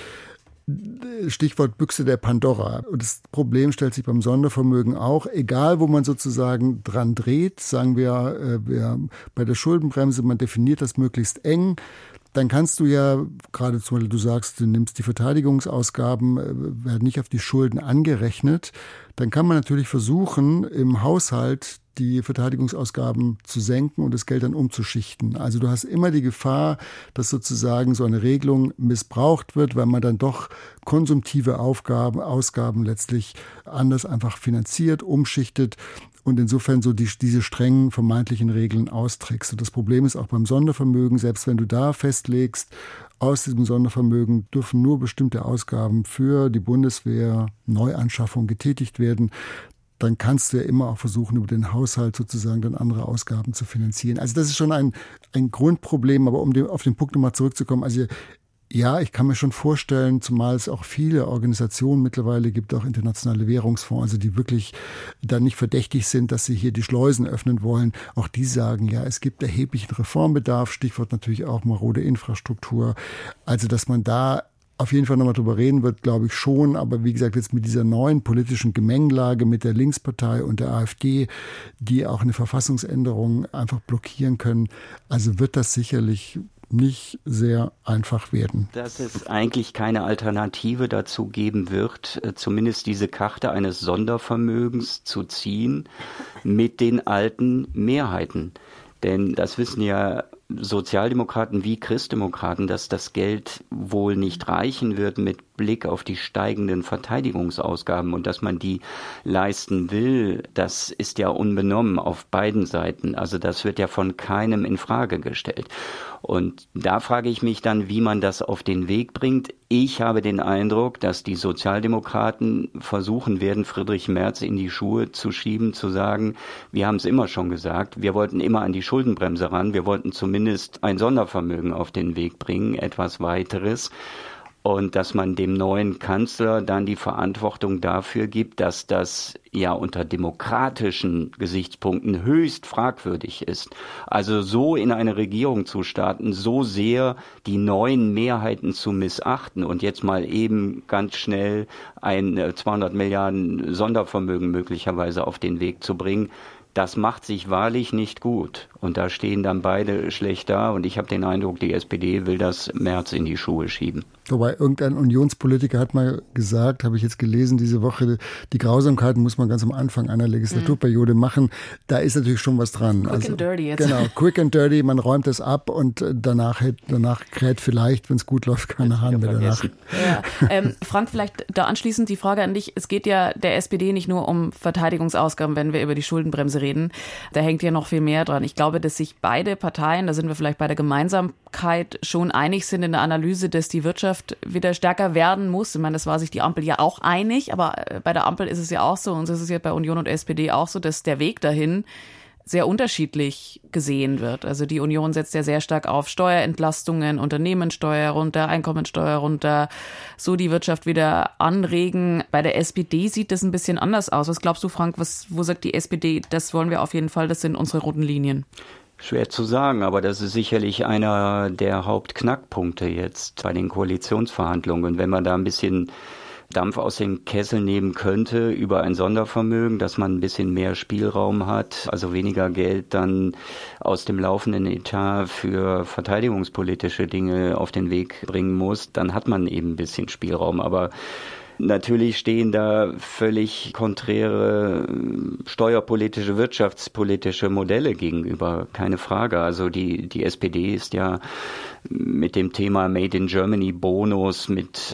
Stichwort Büchse der Pandora. Und das Problem stellt sich beim Sondervermögen auch, egal wo man sozusagen dran dreht, sagen wir, wir bei der Schuldenbremse, man definiert das möglichst eng, dann kannst du ja, gerade zum Beispiel du sagst, du nimmst die Verteidigungsausgaben, werden nicht auf die Schulden angerechnet, dann kann man natürlich versuchen, im Haushalt die Verteidigungsausgaben zu senken und das Geld dann umzuschichten. Also du hast immer die Gefahr, dass sozusagen so eine Regelung missbraucht wird, weil man dann doch konsumtive Aufgaben, Ausgaben letztlich anders einfach finanziert, umschichtet und insofern so die, diese strengen vermeintlichen Regeln austrickst. Und das Problem ist auch beim Sondervermögen, selbst wenn du da festlegst, aus diesem Sondervermögen dürfen nur bestimmte Ausgaben für die Bundeswehr, Neuanschaffung getätigt werden, dann kannst du ja immer auch versuchen, über den Haushalt sozusagen dann andere Ausgaben zu finanzieren. Also das ist schon ein, ein Grundproblem, aber um den, auf den Punkt nochmal zurückzukommen, also Ja, ich kann mir schon vorstellen, zumal es auch viele Organisationen mittlerweile gibt, auch internationale Währungsfonds, also die wirklich dann nicht verdächtig sind, dass sie hier die Schleusen öffnen wollen. Auch die sagen ja, es gibt erheblichen Reformbedarf, Stichwort natürlich auch marode Infrastruktur. Also, dass man da auf jeden Fall nochmal drüber reden wird, glaube ich schon. Aber wie gesagt, jetzt mit dieser neuen politischen Gemengelage mit der Linkspartei und der AfD, die auch eine Verfassungsänderung einfach blockieren können, also wird das sicherlich nicht sehr einfach werden. Dass es eigentlich keine Alternative dazu geben wird, zumindest diese Karte eines Sondervermögens zu ziehen mit den alten Mehrheiten. Denn das wissen ja Sozialdemokraten wie Christdemokraten, dass das Geld wohl nicht reichen wird mit Blick auf die steigenden Verteidigungsausgaben und dass man die leisten will, das ist ja unbenommen auf beiden Seiten. Also das wird ja von keinem in Frage gestellt. Und da frage ich mich dann, wie man das auf den Weg bringt. Ich habe den Eindruck, dass die Sozialdemokraten versuchen werden, Friedrich Merz in die Schuhe zu schieben, zu sagen, wir haben es immer schon gesagt, wir wollten immer an die Schuldenbremse ran, wir wollten zumindest ein Sondervermögen auf den Weg bringen, etwas weiteres. Und dass man dem neuen Kanzler dann die Verantwortung dafür gibt, dass das ja unter demokratischen Gesichtspunkten höchst fragwürdig ist. Also so in eine Regierung zu starten, so sehr die neuen Mehrheiten zu missachten und jetzt mal eben ganz schnell ein zweihundert Milliarden Sondervermögen möglicherweise auf den Weg zu bringen, das macht sich wahrlich nicht gut. Und da stehen dann beide schlecht da. Und ich habe den Eindruck, die S P D will das Merz in die Schuhe schieben. Wobei irgendein Unionspolitiker hat mal gesagt, habe ich jetzt gelesen diese Woche, die Grausamkeiten muss man ganz am Anfang einer Legislaturperiode mhm. machen. Da ist natürlich schon was dran. Quick also, and dirty jetzt. Genau, quick and dirty, man räumt es ab und danach, danach kräht vielleicht, wenn es gut läuft, keine Hahn mehr danach. Ja. Ähm, Frank, vielleicht da anschließend die Frage an dich. Es geht ja der S P D nicht nur um Verteidigungsausgaben, wenn wir über die Schuldenbremse reden. Da hängt ja noch viel mehr dran. Ich glaube, dass sich beide Parteien, da sind wir vielleicht bei der Gemeinsamkeit, schon einig sind in der Analyse, dass die Wirtschaft wieder stärker werden muss. Ich meine, das war sich die Ampel ja auch einig, aber bei der Ampel ist es ja auch so, und es ist ja bei Union und S P D auch so, dass der Weg dahin sehr unterschiedlich gesehen wird. Also die Union setzt ja sehr stark auf Steuerentlastungen, Unternehmenssteuer runter, Einkommensteuer runter, so die Wirtschaft wieder anregen. Bei der S P D sieht das ein bisschen anders aus. Was glaubst du, Frank, was, wo sagt die S P D, das wollen wir auf jeden Fall, das sind unsere roten Linien? Schwer zu sagen, aber das ist sicherlich einer der Hauptknackpunkte jetzt bei den Koalitionsverhandlungen. Und wenn man da ein bisschen Dampf aus dem Kessel nehmen könnte über ein Sondervermögen, dass man ein bisschen mehr Spielraum hat, also weniger Geld dann aus dem laufenden Etat für verteidigungspolitische Dinge auf den Weg bringen muss, dann hat man eben ein bisschen Spielraum. Aber natürlich stehen da völlig konträre steuerpolitische, wirtschaftspolitische Modelle gegenüber, keine Frage. Also die, die S P D ist ja mit dem Thema Made in Germany Bonus, mit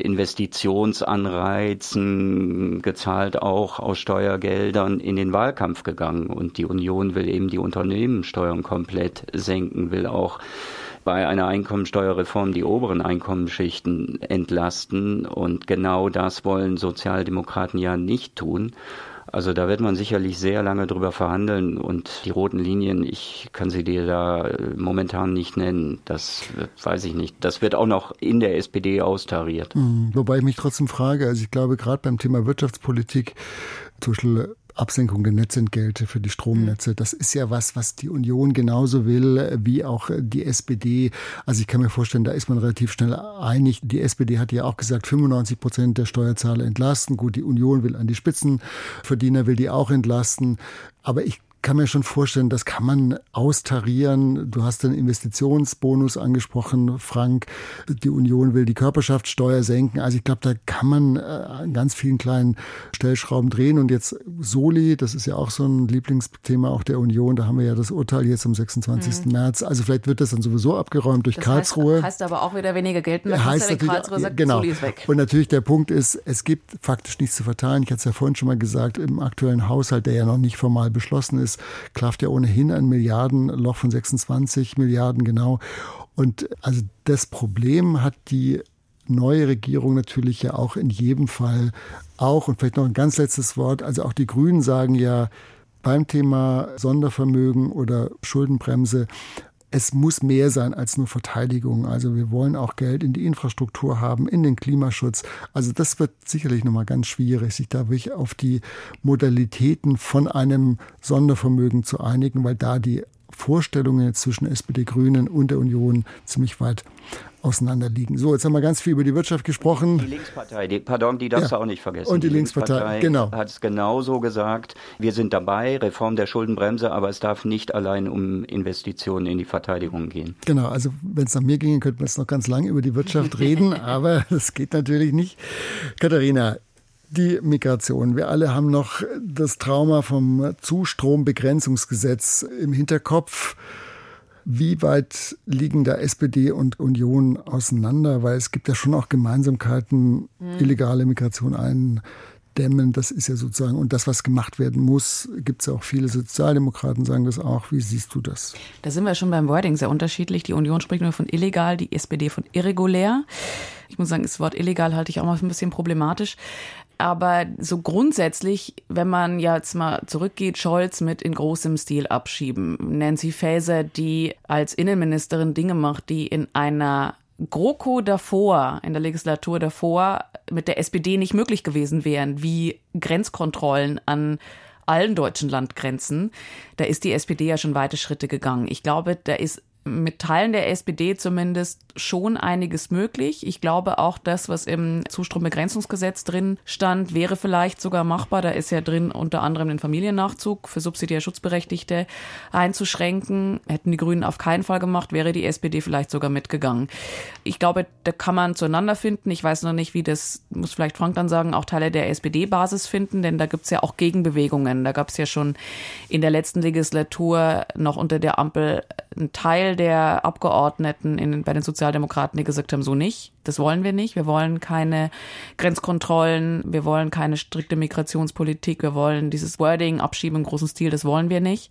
Investitionsanreizen, gezahlt auch aus Steuergeldern, in den Wahlkampf gegangen. Und die Union will eben die Unternehmenssteuern komplett senken, will auch bei einer Einkommensteuerreform die oberen Einkommensschichten entlasten. Und genau das wollen Sozialdemokraten ja nicht tun. Also da wird man sicherlich sehr lange drüber verhandeln und die roten Linien, ich kann sie dir da momentan nicht nennen, das weiß ich nicht. Das wird auch noch in der S P D austariert. Mhm, wobei ich mich trotzdem frage, also ich glaube gerade beim Thema Wirtschaftspolitik, zum Beispiel Absenkung der Netzentgelte für die Stromnetze. Das ist ja was, was die Union genauso will wie auch die S P D. Also ich kann mir vorstellen, da ist man relativ schnell einig. Die S P D hat ja auch gesagt, fünfundneunzig Prozent der Steuerzahler entlasten. Gut, die Union will an die Spitzenverdiener, will die auch entlasten. Aber ich kann mir schon vorstellen, das kann man austarieren. Du hast den Investitionsbonus angesprochen, Frank. Die Union will die Körperschaftssteuer senken. Also ich glaube, da kann man an ganz vielen kleinen Stellschrauben drehen. Und jetzt Soli, das ist ja auch so ein Lieblingsthema auch der Union. Da haben wir ja das Urteil jetzt am sechsundzwanzigsten Mhm. März. Also vielleicht wird das dann sowieso abgeräumt durch das Karlsruhe. Heißt, heißt aber auch wieder weniger Geld. Und heißt ja, Karlsruhe sagt, genau. Soli ist weg. Und natürlich der Punkt ist, es gibt faktisch nichts zu verteilen. Ich hatte es ja vorhin schon mal gesagt, im aktuellen Haushalt, der ja noch nicht formal beschlossen ist, klafft ja ohnehin ein Milliardenloch von sechsundzwanzig Milliarden genau. Und also das Problem hat die neue Regierung natürlich ja auch in jedem Fall auch. Und vielleicht noch ein ganz letztes Wort. Also auch die Grünen sagen ja beim Thema Sondervermögen oder Schuldenbremse, es muss mehr sein als nur Verteidigung. Also wir wollen auch Geld in die Infrastruktur haben, in den Klimaschutz. Also das wird sicherlich nochmal ganz schwierig, sich da wirklich auf die Modalitäten von einem Sondervermögen zu einigen, weil da die Vorstellungen jetzt zwischen S P D, Grünen und der Union ziemlich weit auseinander liegen. So, jetzt haben wir ganz viel über die Wirtschaft gesprochen. Die Linkspartei, die, pardon, die darfst ja. du auch nicht vergessen. Und die, die Linkspartei, Linkspartei genau. hat es genauso gesagt. Wir sind dabei, Reform der Schuldenbremse, aber es darf nicht allein um Investitionen in die Verteidigung gehen. Genau, also wenn es nach mir ginge, könnten wir jetzt noch ganz lange über die Wirtschaft reden, aber das geht natürlich nicht. Katharina, die Migration. Wir alle haben noch das Trauma vom Zustrombegrenzungsgesetz im Hinterkopf. Wie weit liegen da S P D und Union auseinander? Weil es gibt ja schon auch Gemeinsamkeiten, mhm. illegale Migration eindämmen. Das ist ja sozusagen, und das, was gemacht werden muss, gibt es ja auch viele Sozialdemokraten, sagen das auch. Wie siehst du das? Da sind wir schon beim Wording sehr unterschiedlich. Die Union spricht nur von illegal, die S P D von irregulär. Ich muss sagen, das Wort illegal halte ich auch mal für ein bisschen problematisch. Aber so grundsätzlich, wenn man jetzt mal zurückgeht, Scholz mit in großem Stil abschieben, Nancy Faeser, die als Innenministerin Dinge macht, die in einer GroKo davor, in der Legislatur davor, mit der S P D nicht möglich gewesen wären, wie Grenzkontrollen an allen deutschen Landgrenzen, da ist die S P D ja schon weite Schritte gegangen. Ich glaube, da ist mit Teilen der S P D zumindest schon einiges möglich. Ich glaube auch, das, was im Zustrombegrenzungsgesetz drin stand, wäre vielleicht sogar machbar. Da ist ja drin unter anderem den Familiennachzug für subsidiär Schutzberechtigte einzuschränken. Hätten die Grünen auf keinen Fall gemacht, wäre die S P D vielleicht sogar mitgegangen. Ich glaube, da kann man zueinander finden. Ich weiß noch nicht, wie das, muss vielleicht Frank dann sagen, auch Teile der S P D-Basis finden, denn da gibt es ja auch Gegenbewegungen. Da gab es ja schon in der letzten Legislatur noch unter der Ampel einen Teil der Abgeordneten in, bei den Sozialdemokraten, die gesagt haben, so nicht. Das wollen wir nicht. Wir wollen keine Grenzkontrollen. Wir wollen keine strikte Migrationspolitik. Wir wollen dieses Wording abschieben im großen Stil. Das wollen wir nicht.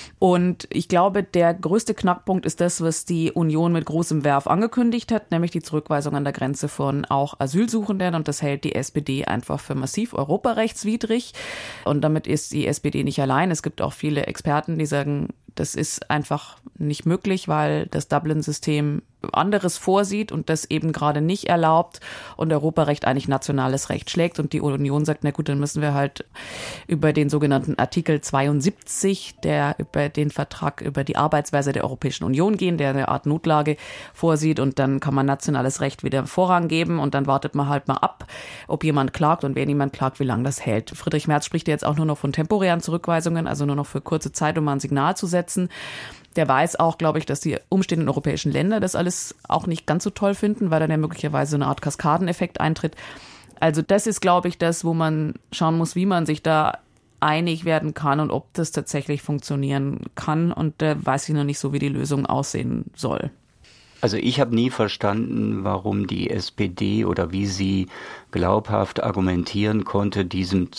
Und ich glaube, der größte Knackpunkt ist das, was die Union mit großem Werf angekündigt hat, nämlich die Zurückweisung an der Grenze von auch Asylsuchenden. Und das hält die S P D einfach für massiv europarechtswidrig. Und damit ist die S P D nicht allein. Es gibt auch viele Experten, die sagen, das ist einfach nicht möglich, weil das Dublin-System anderes vorsieht und das eben gerade nicht erlaubt und Europarecht eigentlich nationales Recht schlägt. Und die Union sagt, na gut, dann müssen wir halt über den sogenannten Artikel zweiundsiebzig, der über den Vertrag über die Arbeitsweise der Europäischen Union gehen, der eine Art Notlage vorsieht. Und dann kann man nationales Recht wieder Vorrang geben und dann wartet man halt mal ab, ob jemand klagt und wer niemand klagt, wie lange das hält. Friedrich Merz spricht jetzt auch nur noch von temporären Zurückweisungen, also nur noch für kurze Zeit, um mal ein Signal zu setzen. Der weiß auch, glaube ich, dass die umstehenden europäischen Länder das alles auch nicht ganz so toll finden, weil dann ja möglicherweise so eine Art Kaskadeneffekt eintritt. Also das ist, glaube ich, das, wo man schauen muss, wie man sich da einig werden kann und ob das tatsächlich funktionieren kann. Und da weiß ich noch nicht so, wie die Lösung aussehen soll. Also ich habe nie verstanden, warum die S P D oder wie sie glaubhaft argumentieren konnte, diesem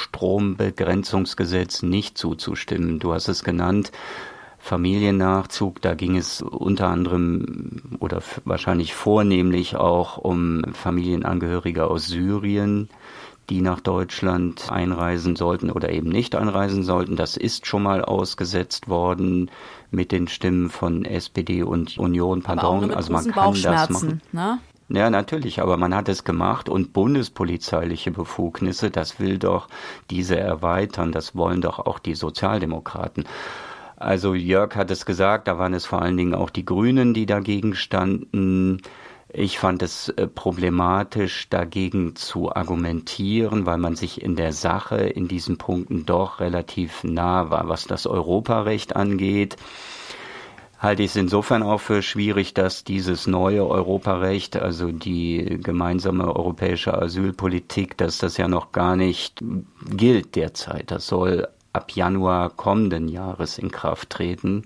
Zustrombegrenzungsgesetz nicht zuzustimmen. Du hast es genannt, Familiennachzug, da ging es unter anderem oder wahrscheinlich vornehmlich auch um Familienangehörige aus Syrien, die nach Deutschland einreisen sollten oder eben nicht einreisen sollten. Das ist schon mal ausgesetzt worden mit den Stimmen von S P D und Union. Pardon, aber auch nur mit also man kann Bauchschmerzen, das machen. Ne? Ja, natürlich, aber man hat es gemacht und bundespolizeiliche Befugnisse, das will doch diese erweitern, das wollen doch auch die Sozialdemokraten. Also Jörg hat es gesagt, da waren es vor allen Dingen auch die Grünen, die dagegen standen. Ich fand es problematisch, dagegen zu argumentieren, weil man sich in der Sache in diesen Punkten doch relativ nah war. Was das Europarecht angeht, halte ich es insofern auch für schwierig, dass dieses neue Europarecht, also die gemeinsame europäische Asylpolitik, dass das ja noch gar nicht gilt derzeit. Das soll ab Januar kommenden Jahres in Kraft treten.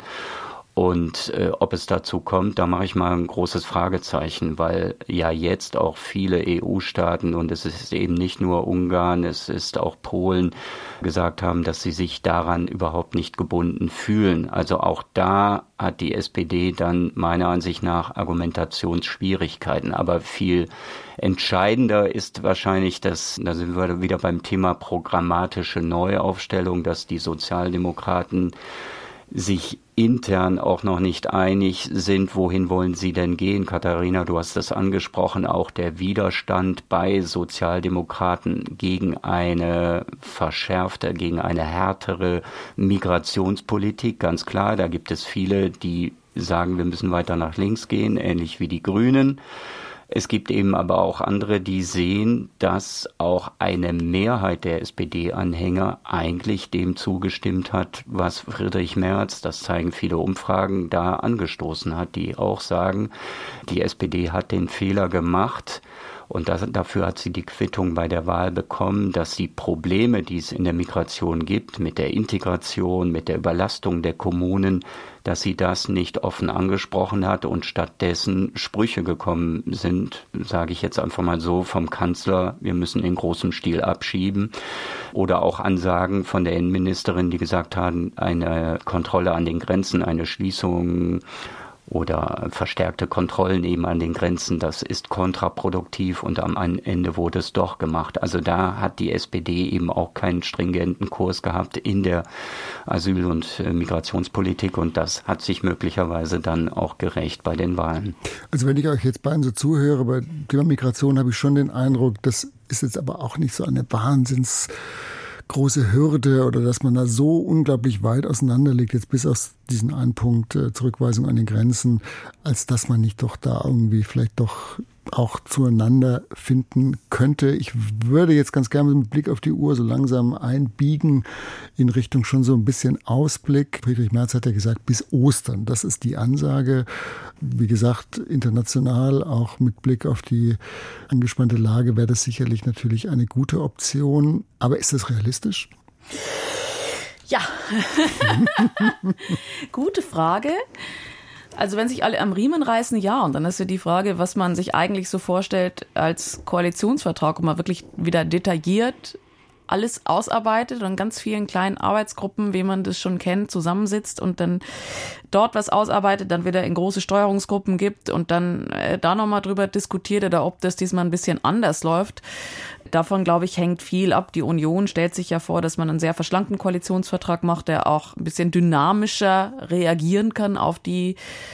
Und äh, ob es dazu kommt, da mache ich mal ein großes Fragezeichen, weil ja jetzt auch viele E U-Staaten, und es ist eben nicht nur Ungarn, es ist auch Polen, gesagt haben, dass sie sich daran überhaupt nicht gebunden fühlen. Also auch da hat die S P D dann meiner Ansicht nach Argumentationsschwierigkeiten. Aber viel entscheidender ist wahrscheinlich, dass, da sind wir wieder beim Thema programmatische Neuaufstellung, dass die Sozialdemokraten sich intern auch noch nicht einig sind, wohin wollen sie denn gehen. Katharina, du hast das angesprochen, auch der Widerstand bei Sozialdemokraten gegen eine verschärfte, gegen eine härtere Migrationspolitik, ganz klar, da gibt es viele, die sagen, wir müssen weiter nach links gehen, ähnlich wie die Grünen. Es gibt eben aber auch andere, die sehen, dass auch eine Mehrheit der S P D-Anhänger eigentlich dem zugestimmt hat, was Friedrich Merz, das zeigen viele Umfragen, da angestoßen hat, die auch sagen, die S P D hat den Fehler gemacht. Und das, dafür hat sie die Quittung bei der Wahl bekommen, dass die Probleme, die es in der Migration gibt, mit der Integration, mit der Überlastung der Kommunen, dass sie das nicht offen angesprochen hat und stattdessen Sprüche gekommen sind, sage ich jetzt einfach mal so, vom Kanzler, wir müssen in großem Stil abschieben. Oder auch Ansagen von der Innenministerin, die gesagt haben, eine Kontrolle an den Grenzen, eine Schließung oder verstärkte Kontrollen eben an den Grenzen, das ist kontraproduktiv und am Ende wurde es doch gemacht. Also da hat die S P D eben auch keinen stringenten Kurs gehabt in der Asyl- und Migrationspolitik und das hat sich möglicherweise dann auch gerächt bei den Wahlen. Also wenn ich euch jetzt beiden so zuhöre, bei Thema Migration habe ich schon den Eindruck, das ist jetzt aber auch nicht so eine Wahnsinns große Hürde oder dass man da so unglaublich weit auseinander liegt, jetzt bis auf diesen einen Punkt äh, Zurückweisung an den Grenzen, als dass man nicht doch da irgendwie vielleicht doch auch zueinander finden könnte. Ich würde jetzt ganz gerne mit Blick auf die Uhr so langsam einbiegen in Richtung schon so ein bisschen Ausblick. Friedrich Merz hat ja gesagt, bis Ostern, das ist die Ansage. Wie gesagt, international, auch mit Blick auf die angespannte Lage, wäre das sicherlich natürlich eine gute Option. Aber ist das realistisch? Ja, gute Frage. Also wenn sich alle am Riemen reißen, ja. Und dann ist ja die Frage, was man sich eigentlich so vorstellt als Koalitionsvertrag, wo man wirklich wieder detailliert alles ausarbeitet und in ganz vielen kleinen Arbeitsgruppen, wie man das schon kennt, zusammensitzt und dann dort was ausarbeitet, dann wieder in große Steuerungsgruppen gibt und dann äh, da nochmal drüber diskutiert oder ob das diesmal ein bisschen anders läuft. Davon, glaube ich, hängt viel ab. Die Union stellt sich ja vor, dass man einen sehr verschlankten Koalitionsvertrag macht, der auch ein bisschen dynamischer reagieren kann auf die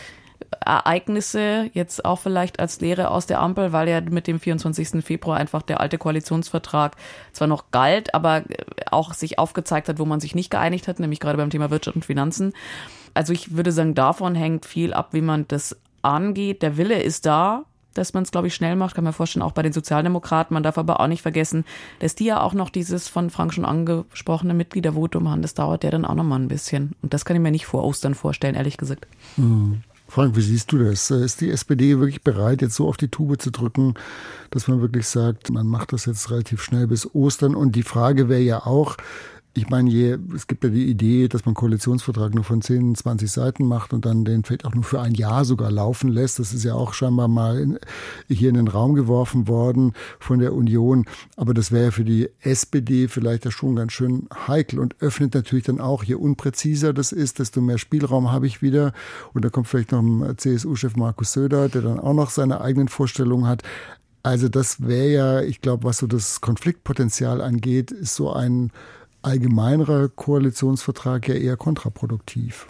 Ereignisse, jetzt auch vielleicht als Lehre aus der Ampel, weil ja mit dem vierundzwanzigsten Februar einfach der alte Koalitionsvertrag zwar noch galt, aber auch sich aufgezeigt hat, wo man sich nicht geeinigt hat, nämlich gerade beim Thema Wirtschaft und Finanzen. Also ich würde sagen, davon hängt viel ab, wie man das angeht. Der Wille ist da, dass man es, glaube ich, schnell macht, kann man vorstellen, auch bei den Sozialdemokraten. Man darf aber auch nicht vergessen, dass die ja auch noch dieses von Frank schon angesprochene Mitgliedervotum haben. Das dauert ja dann auch noch mal ein bisschen. Und das kann ich mir nicht vor Ostern vorstellen, ehrlich gesagt. Mhm. Frank, wie siehst du das? Ist die S P D wirklich bereit, jetzt so auf die Tube zu drücken, dass man wirklich sagt, man macht das jetzt relativ schnell bis Ostern? Und die Frage wäre ja auch, ich meine, je, es gibt ja die Idee, dass man einen Koalitionsvertrag nur von zehn, zwanzig Seiten macht und dann den vielleicht auch nur für ein Jahr sogar laufen lässt. Das ist ja auch scheinbar mal in, hier in den Raum geworfen worden von der Union. Aber das wäre ja für die S P D vielleicht ja schon ganz schön heikel und öffnet natürlich dann auch, je unpräziser das ist, desto mehr Spielraum habe ich wieder. Und da kommt vielleicht noch ein C S U-Chef Markus Söder, der dann auch noch seine eigenen Vorstellungen hat. Also das wäre ja, ich glaube, was so das Konfliktpotenzial angeht, ist so ein allgemeinerer Koalitionsvertrag ja eher kontraproduktiv.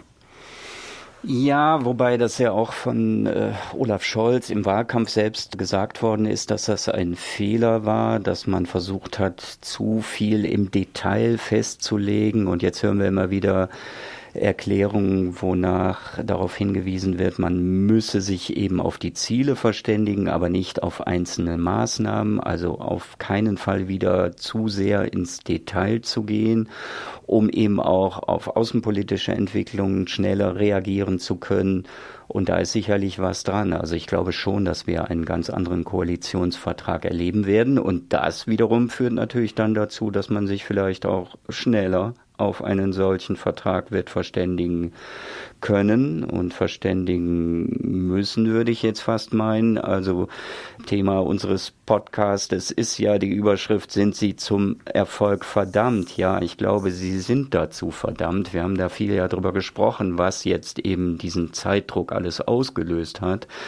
Ja, wobei das ja auch von äh, Olaf Scholz im Wahlkampf selbst gesagt worden ist, dass das ein Fehler war, dass man versucht hat, zu viel im Detail festzulegen. Und jetzt hören wir immer wieder Erklärungen, wonach darauf hingewiesen wird, man müsse sich eben auf die Ziele verständigen, aber nicht auf einzelne Maßnahmen, also auf keinen Fall wieder zu sehr ins Detail zu gehen, um eben auch auf außenpolitische Entwicklungen schneller reagieren zu können. Und da ist sicherlich was dran. Also ich glaube schon, dass wir einen ganz anderen Koalitionsvertrag erleben werden. Und das wiederum führt natürlich dann dazu, dass man sich vielleicht auch schneller auf einen solchen Vertrag wird verständigen können und verständigen müssen, würde ich jetzt fast meinen. Also Thema unseres Podcasts ist ja die Überschrift, sind Sie zum Erfolg verdammt? Ja, ich glaube, Sie sind dazu verdammt. Wir haben da viel ja drüber gesprochen, was jetzt eben diesen Zeitdruck alles ausgelöst hat.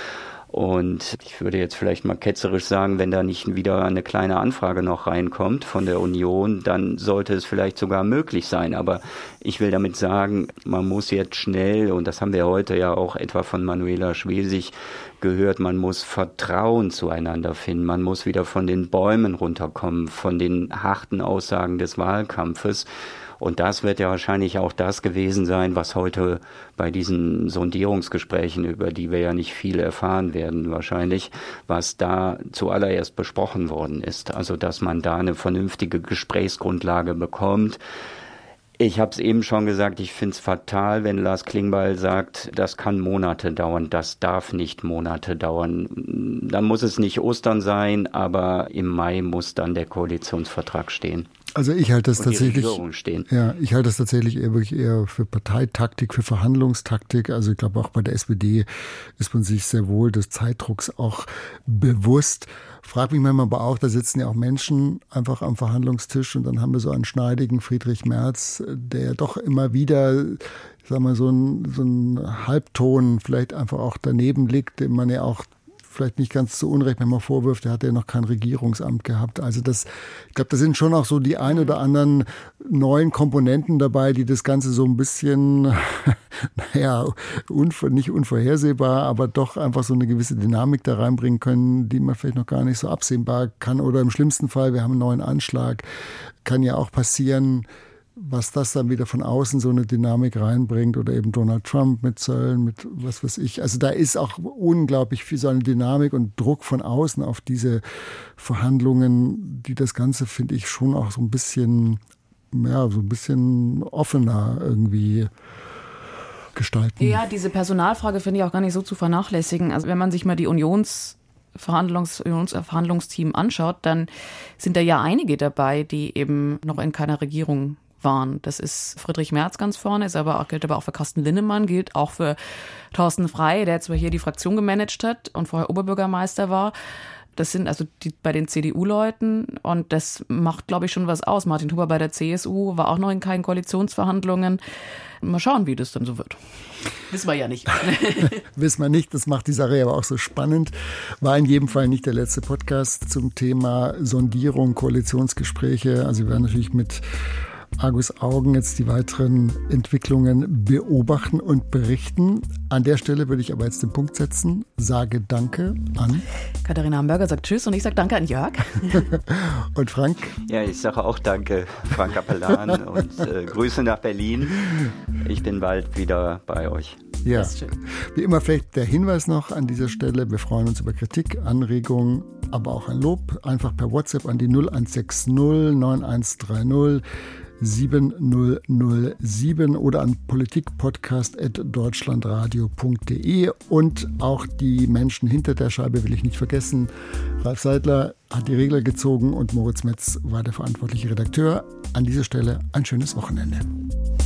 Und ich würde jetzt vielleicht mal ketzerisch sagen, wenn da nicht wieder eine kleine Anfrage noch reinkommt von der Union, dann sollte es vielleicht sogar möglich sein. Aber ich will damit sagen, man muss jetzt schnell, und das haben wir heute ja auch etwa von Manuela Schwesig gehört, man muss Vertrauen zueinander finden. Man muss wieder von den Bäumen runterkommen, von den harten Aussagen des Wahlkampfes. Und das wird ja wahrscheinlich auch das gewesen sein, was heute bei diesen Sondierungsgesprächen, über die wir ja nicht viel erfahren werden wahrscheinlich, was da zuallererst besprochen worden ist. Also dass man da eine vernünftige Gesprächsgrundlage bekommt. Ich habe es eben schon gesagt, ich finde es fatal, wenn Lars Klingbeil sagt, das kann Monate dauern, das darf nicht Monate dauern. Dann muss es nicht Ostern sein, aber im Mai muss dann der Koalitionsvertrag stehen. Also ich halte das und tatsächlich, stehen. ja, ich halte das tatsächlich eher wirklich eher für Parteitaktik, für Verhandlungstaktik. Also ich glaube auch bei der S P D ist man sich sehr wohl des Zeitdrucks auch bewusst. Frag mich manchmal aber auch, da sitzen ja auch Menschen einfach am Verhandlungstisch und dann haben wir so einen schneidigen Friedrich Merz, der doch immer wieder, sagen wir, so ein, so ein Halbton vielleicht einfach auch daneben liegt, den man ja auch vielleicht nicht ganz zu Unrecht, wenn man vorwirft, er hat ja noch kein Regierungsamt gehabt. Also das, ich glaube, da sind schon auch so die ein oder anderen neuen Komponenten dabei, die das Ganze so ein bisschen, naja, unver, nicht unvorhersehbar, aber doch einfach so eine gewisse Dynamik da reinbringen können, die man vielleicht noch gar nicht so absehbar kann. Oder im schlimmsten Fall, wir haben einen neuen Anschlag, kann ja auch passieren, was das dann wieder von außen so eine Dynamik reinbringt oder eben Donald Trump mit Zöllen, mit was weiß ich. Also da ist auch unglaublich viel so eine Dynamik und Druck von außen auf diese Verhandlungen, die das Ganze, finde ich, schon auch so ein bisschen, ja, so ein bisschen offener irgendwie gestalten. Ja, diese Personalfrage finde ich auch gar nicht so zu vernachlässigen. Also wenn man sich mal die Unions Verhandlungs- Unionsverhandlungsteam anschaut, dann sind da ja einige dabei, die eben noch in keiner Regierung waren. Das ist Friedrich Merz ganz vorne, ist aber auch, gilt aber auch für Carsten Linnemann, gilt auch für Thorsten Frey, der zwar hier die Fraktion gemanagt hat und vorher Oberbürgermeister war. Das sind also die, bei den C D U-Leuten und das macht, glaube ich, schon was aus. Martin Huber bei der C S U war auch noch in keinen Koalitionsverhandlungen. Mal schauen, wie das dann so wird. Wissen wir ja nicht. Wissen wir nicht, das macht die Sache aber auch so spannend. War in jedem Fall nicht der letzte Podcast zum Thema Sondierung, Koalitionsgespräche. Also wir werden natürlich mit Argusaugen jetzt die weiteren Entwicklungen beobachten und berichten. An der Stelle würde ich aber jetzt den Punkt setzen, sage Danke an Katharina Hamburger sagt Tschüss und ich sage Danke an Jörg. Und Frank? Ja, ich sage auch Danke, Frank Capellan und äh, Grüße nach Berlin. Ich bin bald wieder bei euch. Ja, wie immer vielleicht der Hinweis noch an dieser Stelle, wir freuen uns über Kritik, Anregungen, aber auch ein Lob, einfach per WhatsApp an die null eins sechs null neun eins drei null sieben null null sieben oder an politikpodcast at deutschlandradio punkt de. Und auch die Menschen hinter der Scheibe will ich nicht vergessen. Ralf Seidler hat die Regler gezogen und Moritz Metz war der verantwortliche Redakteur. An dieser Stelle ein schönes Wochenende.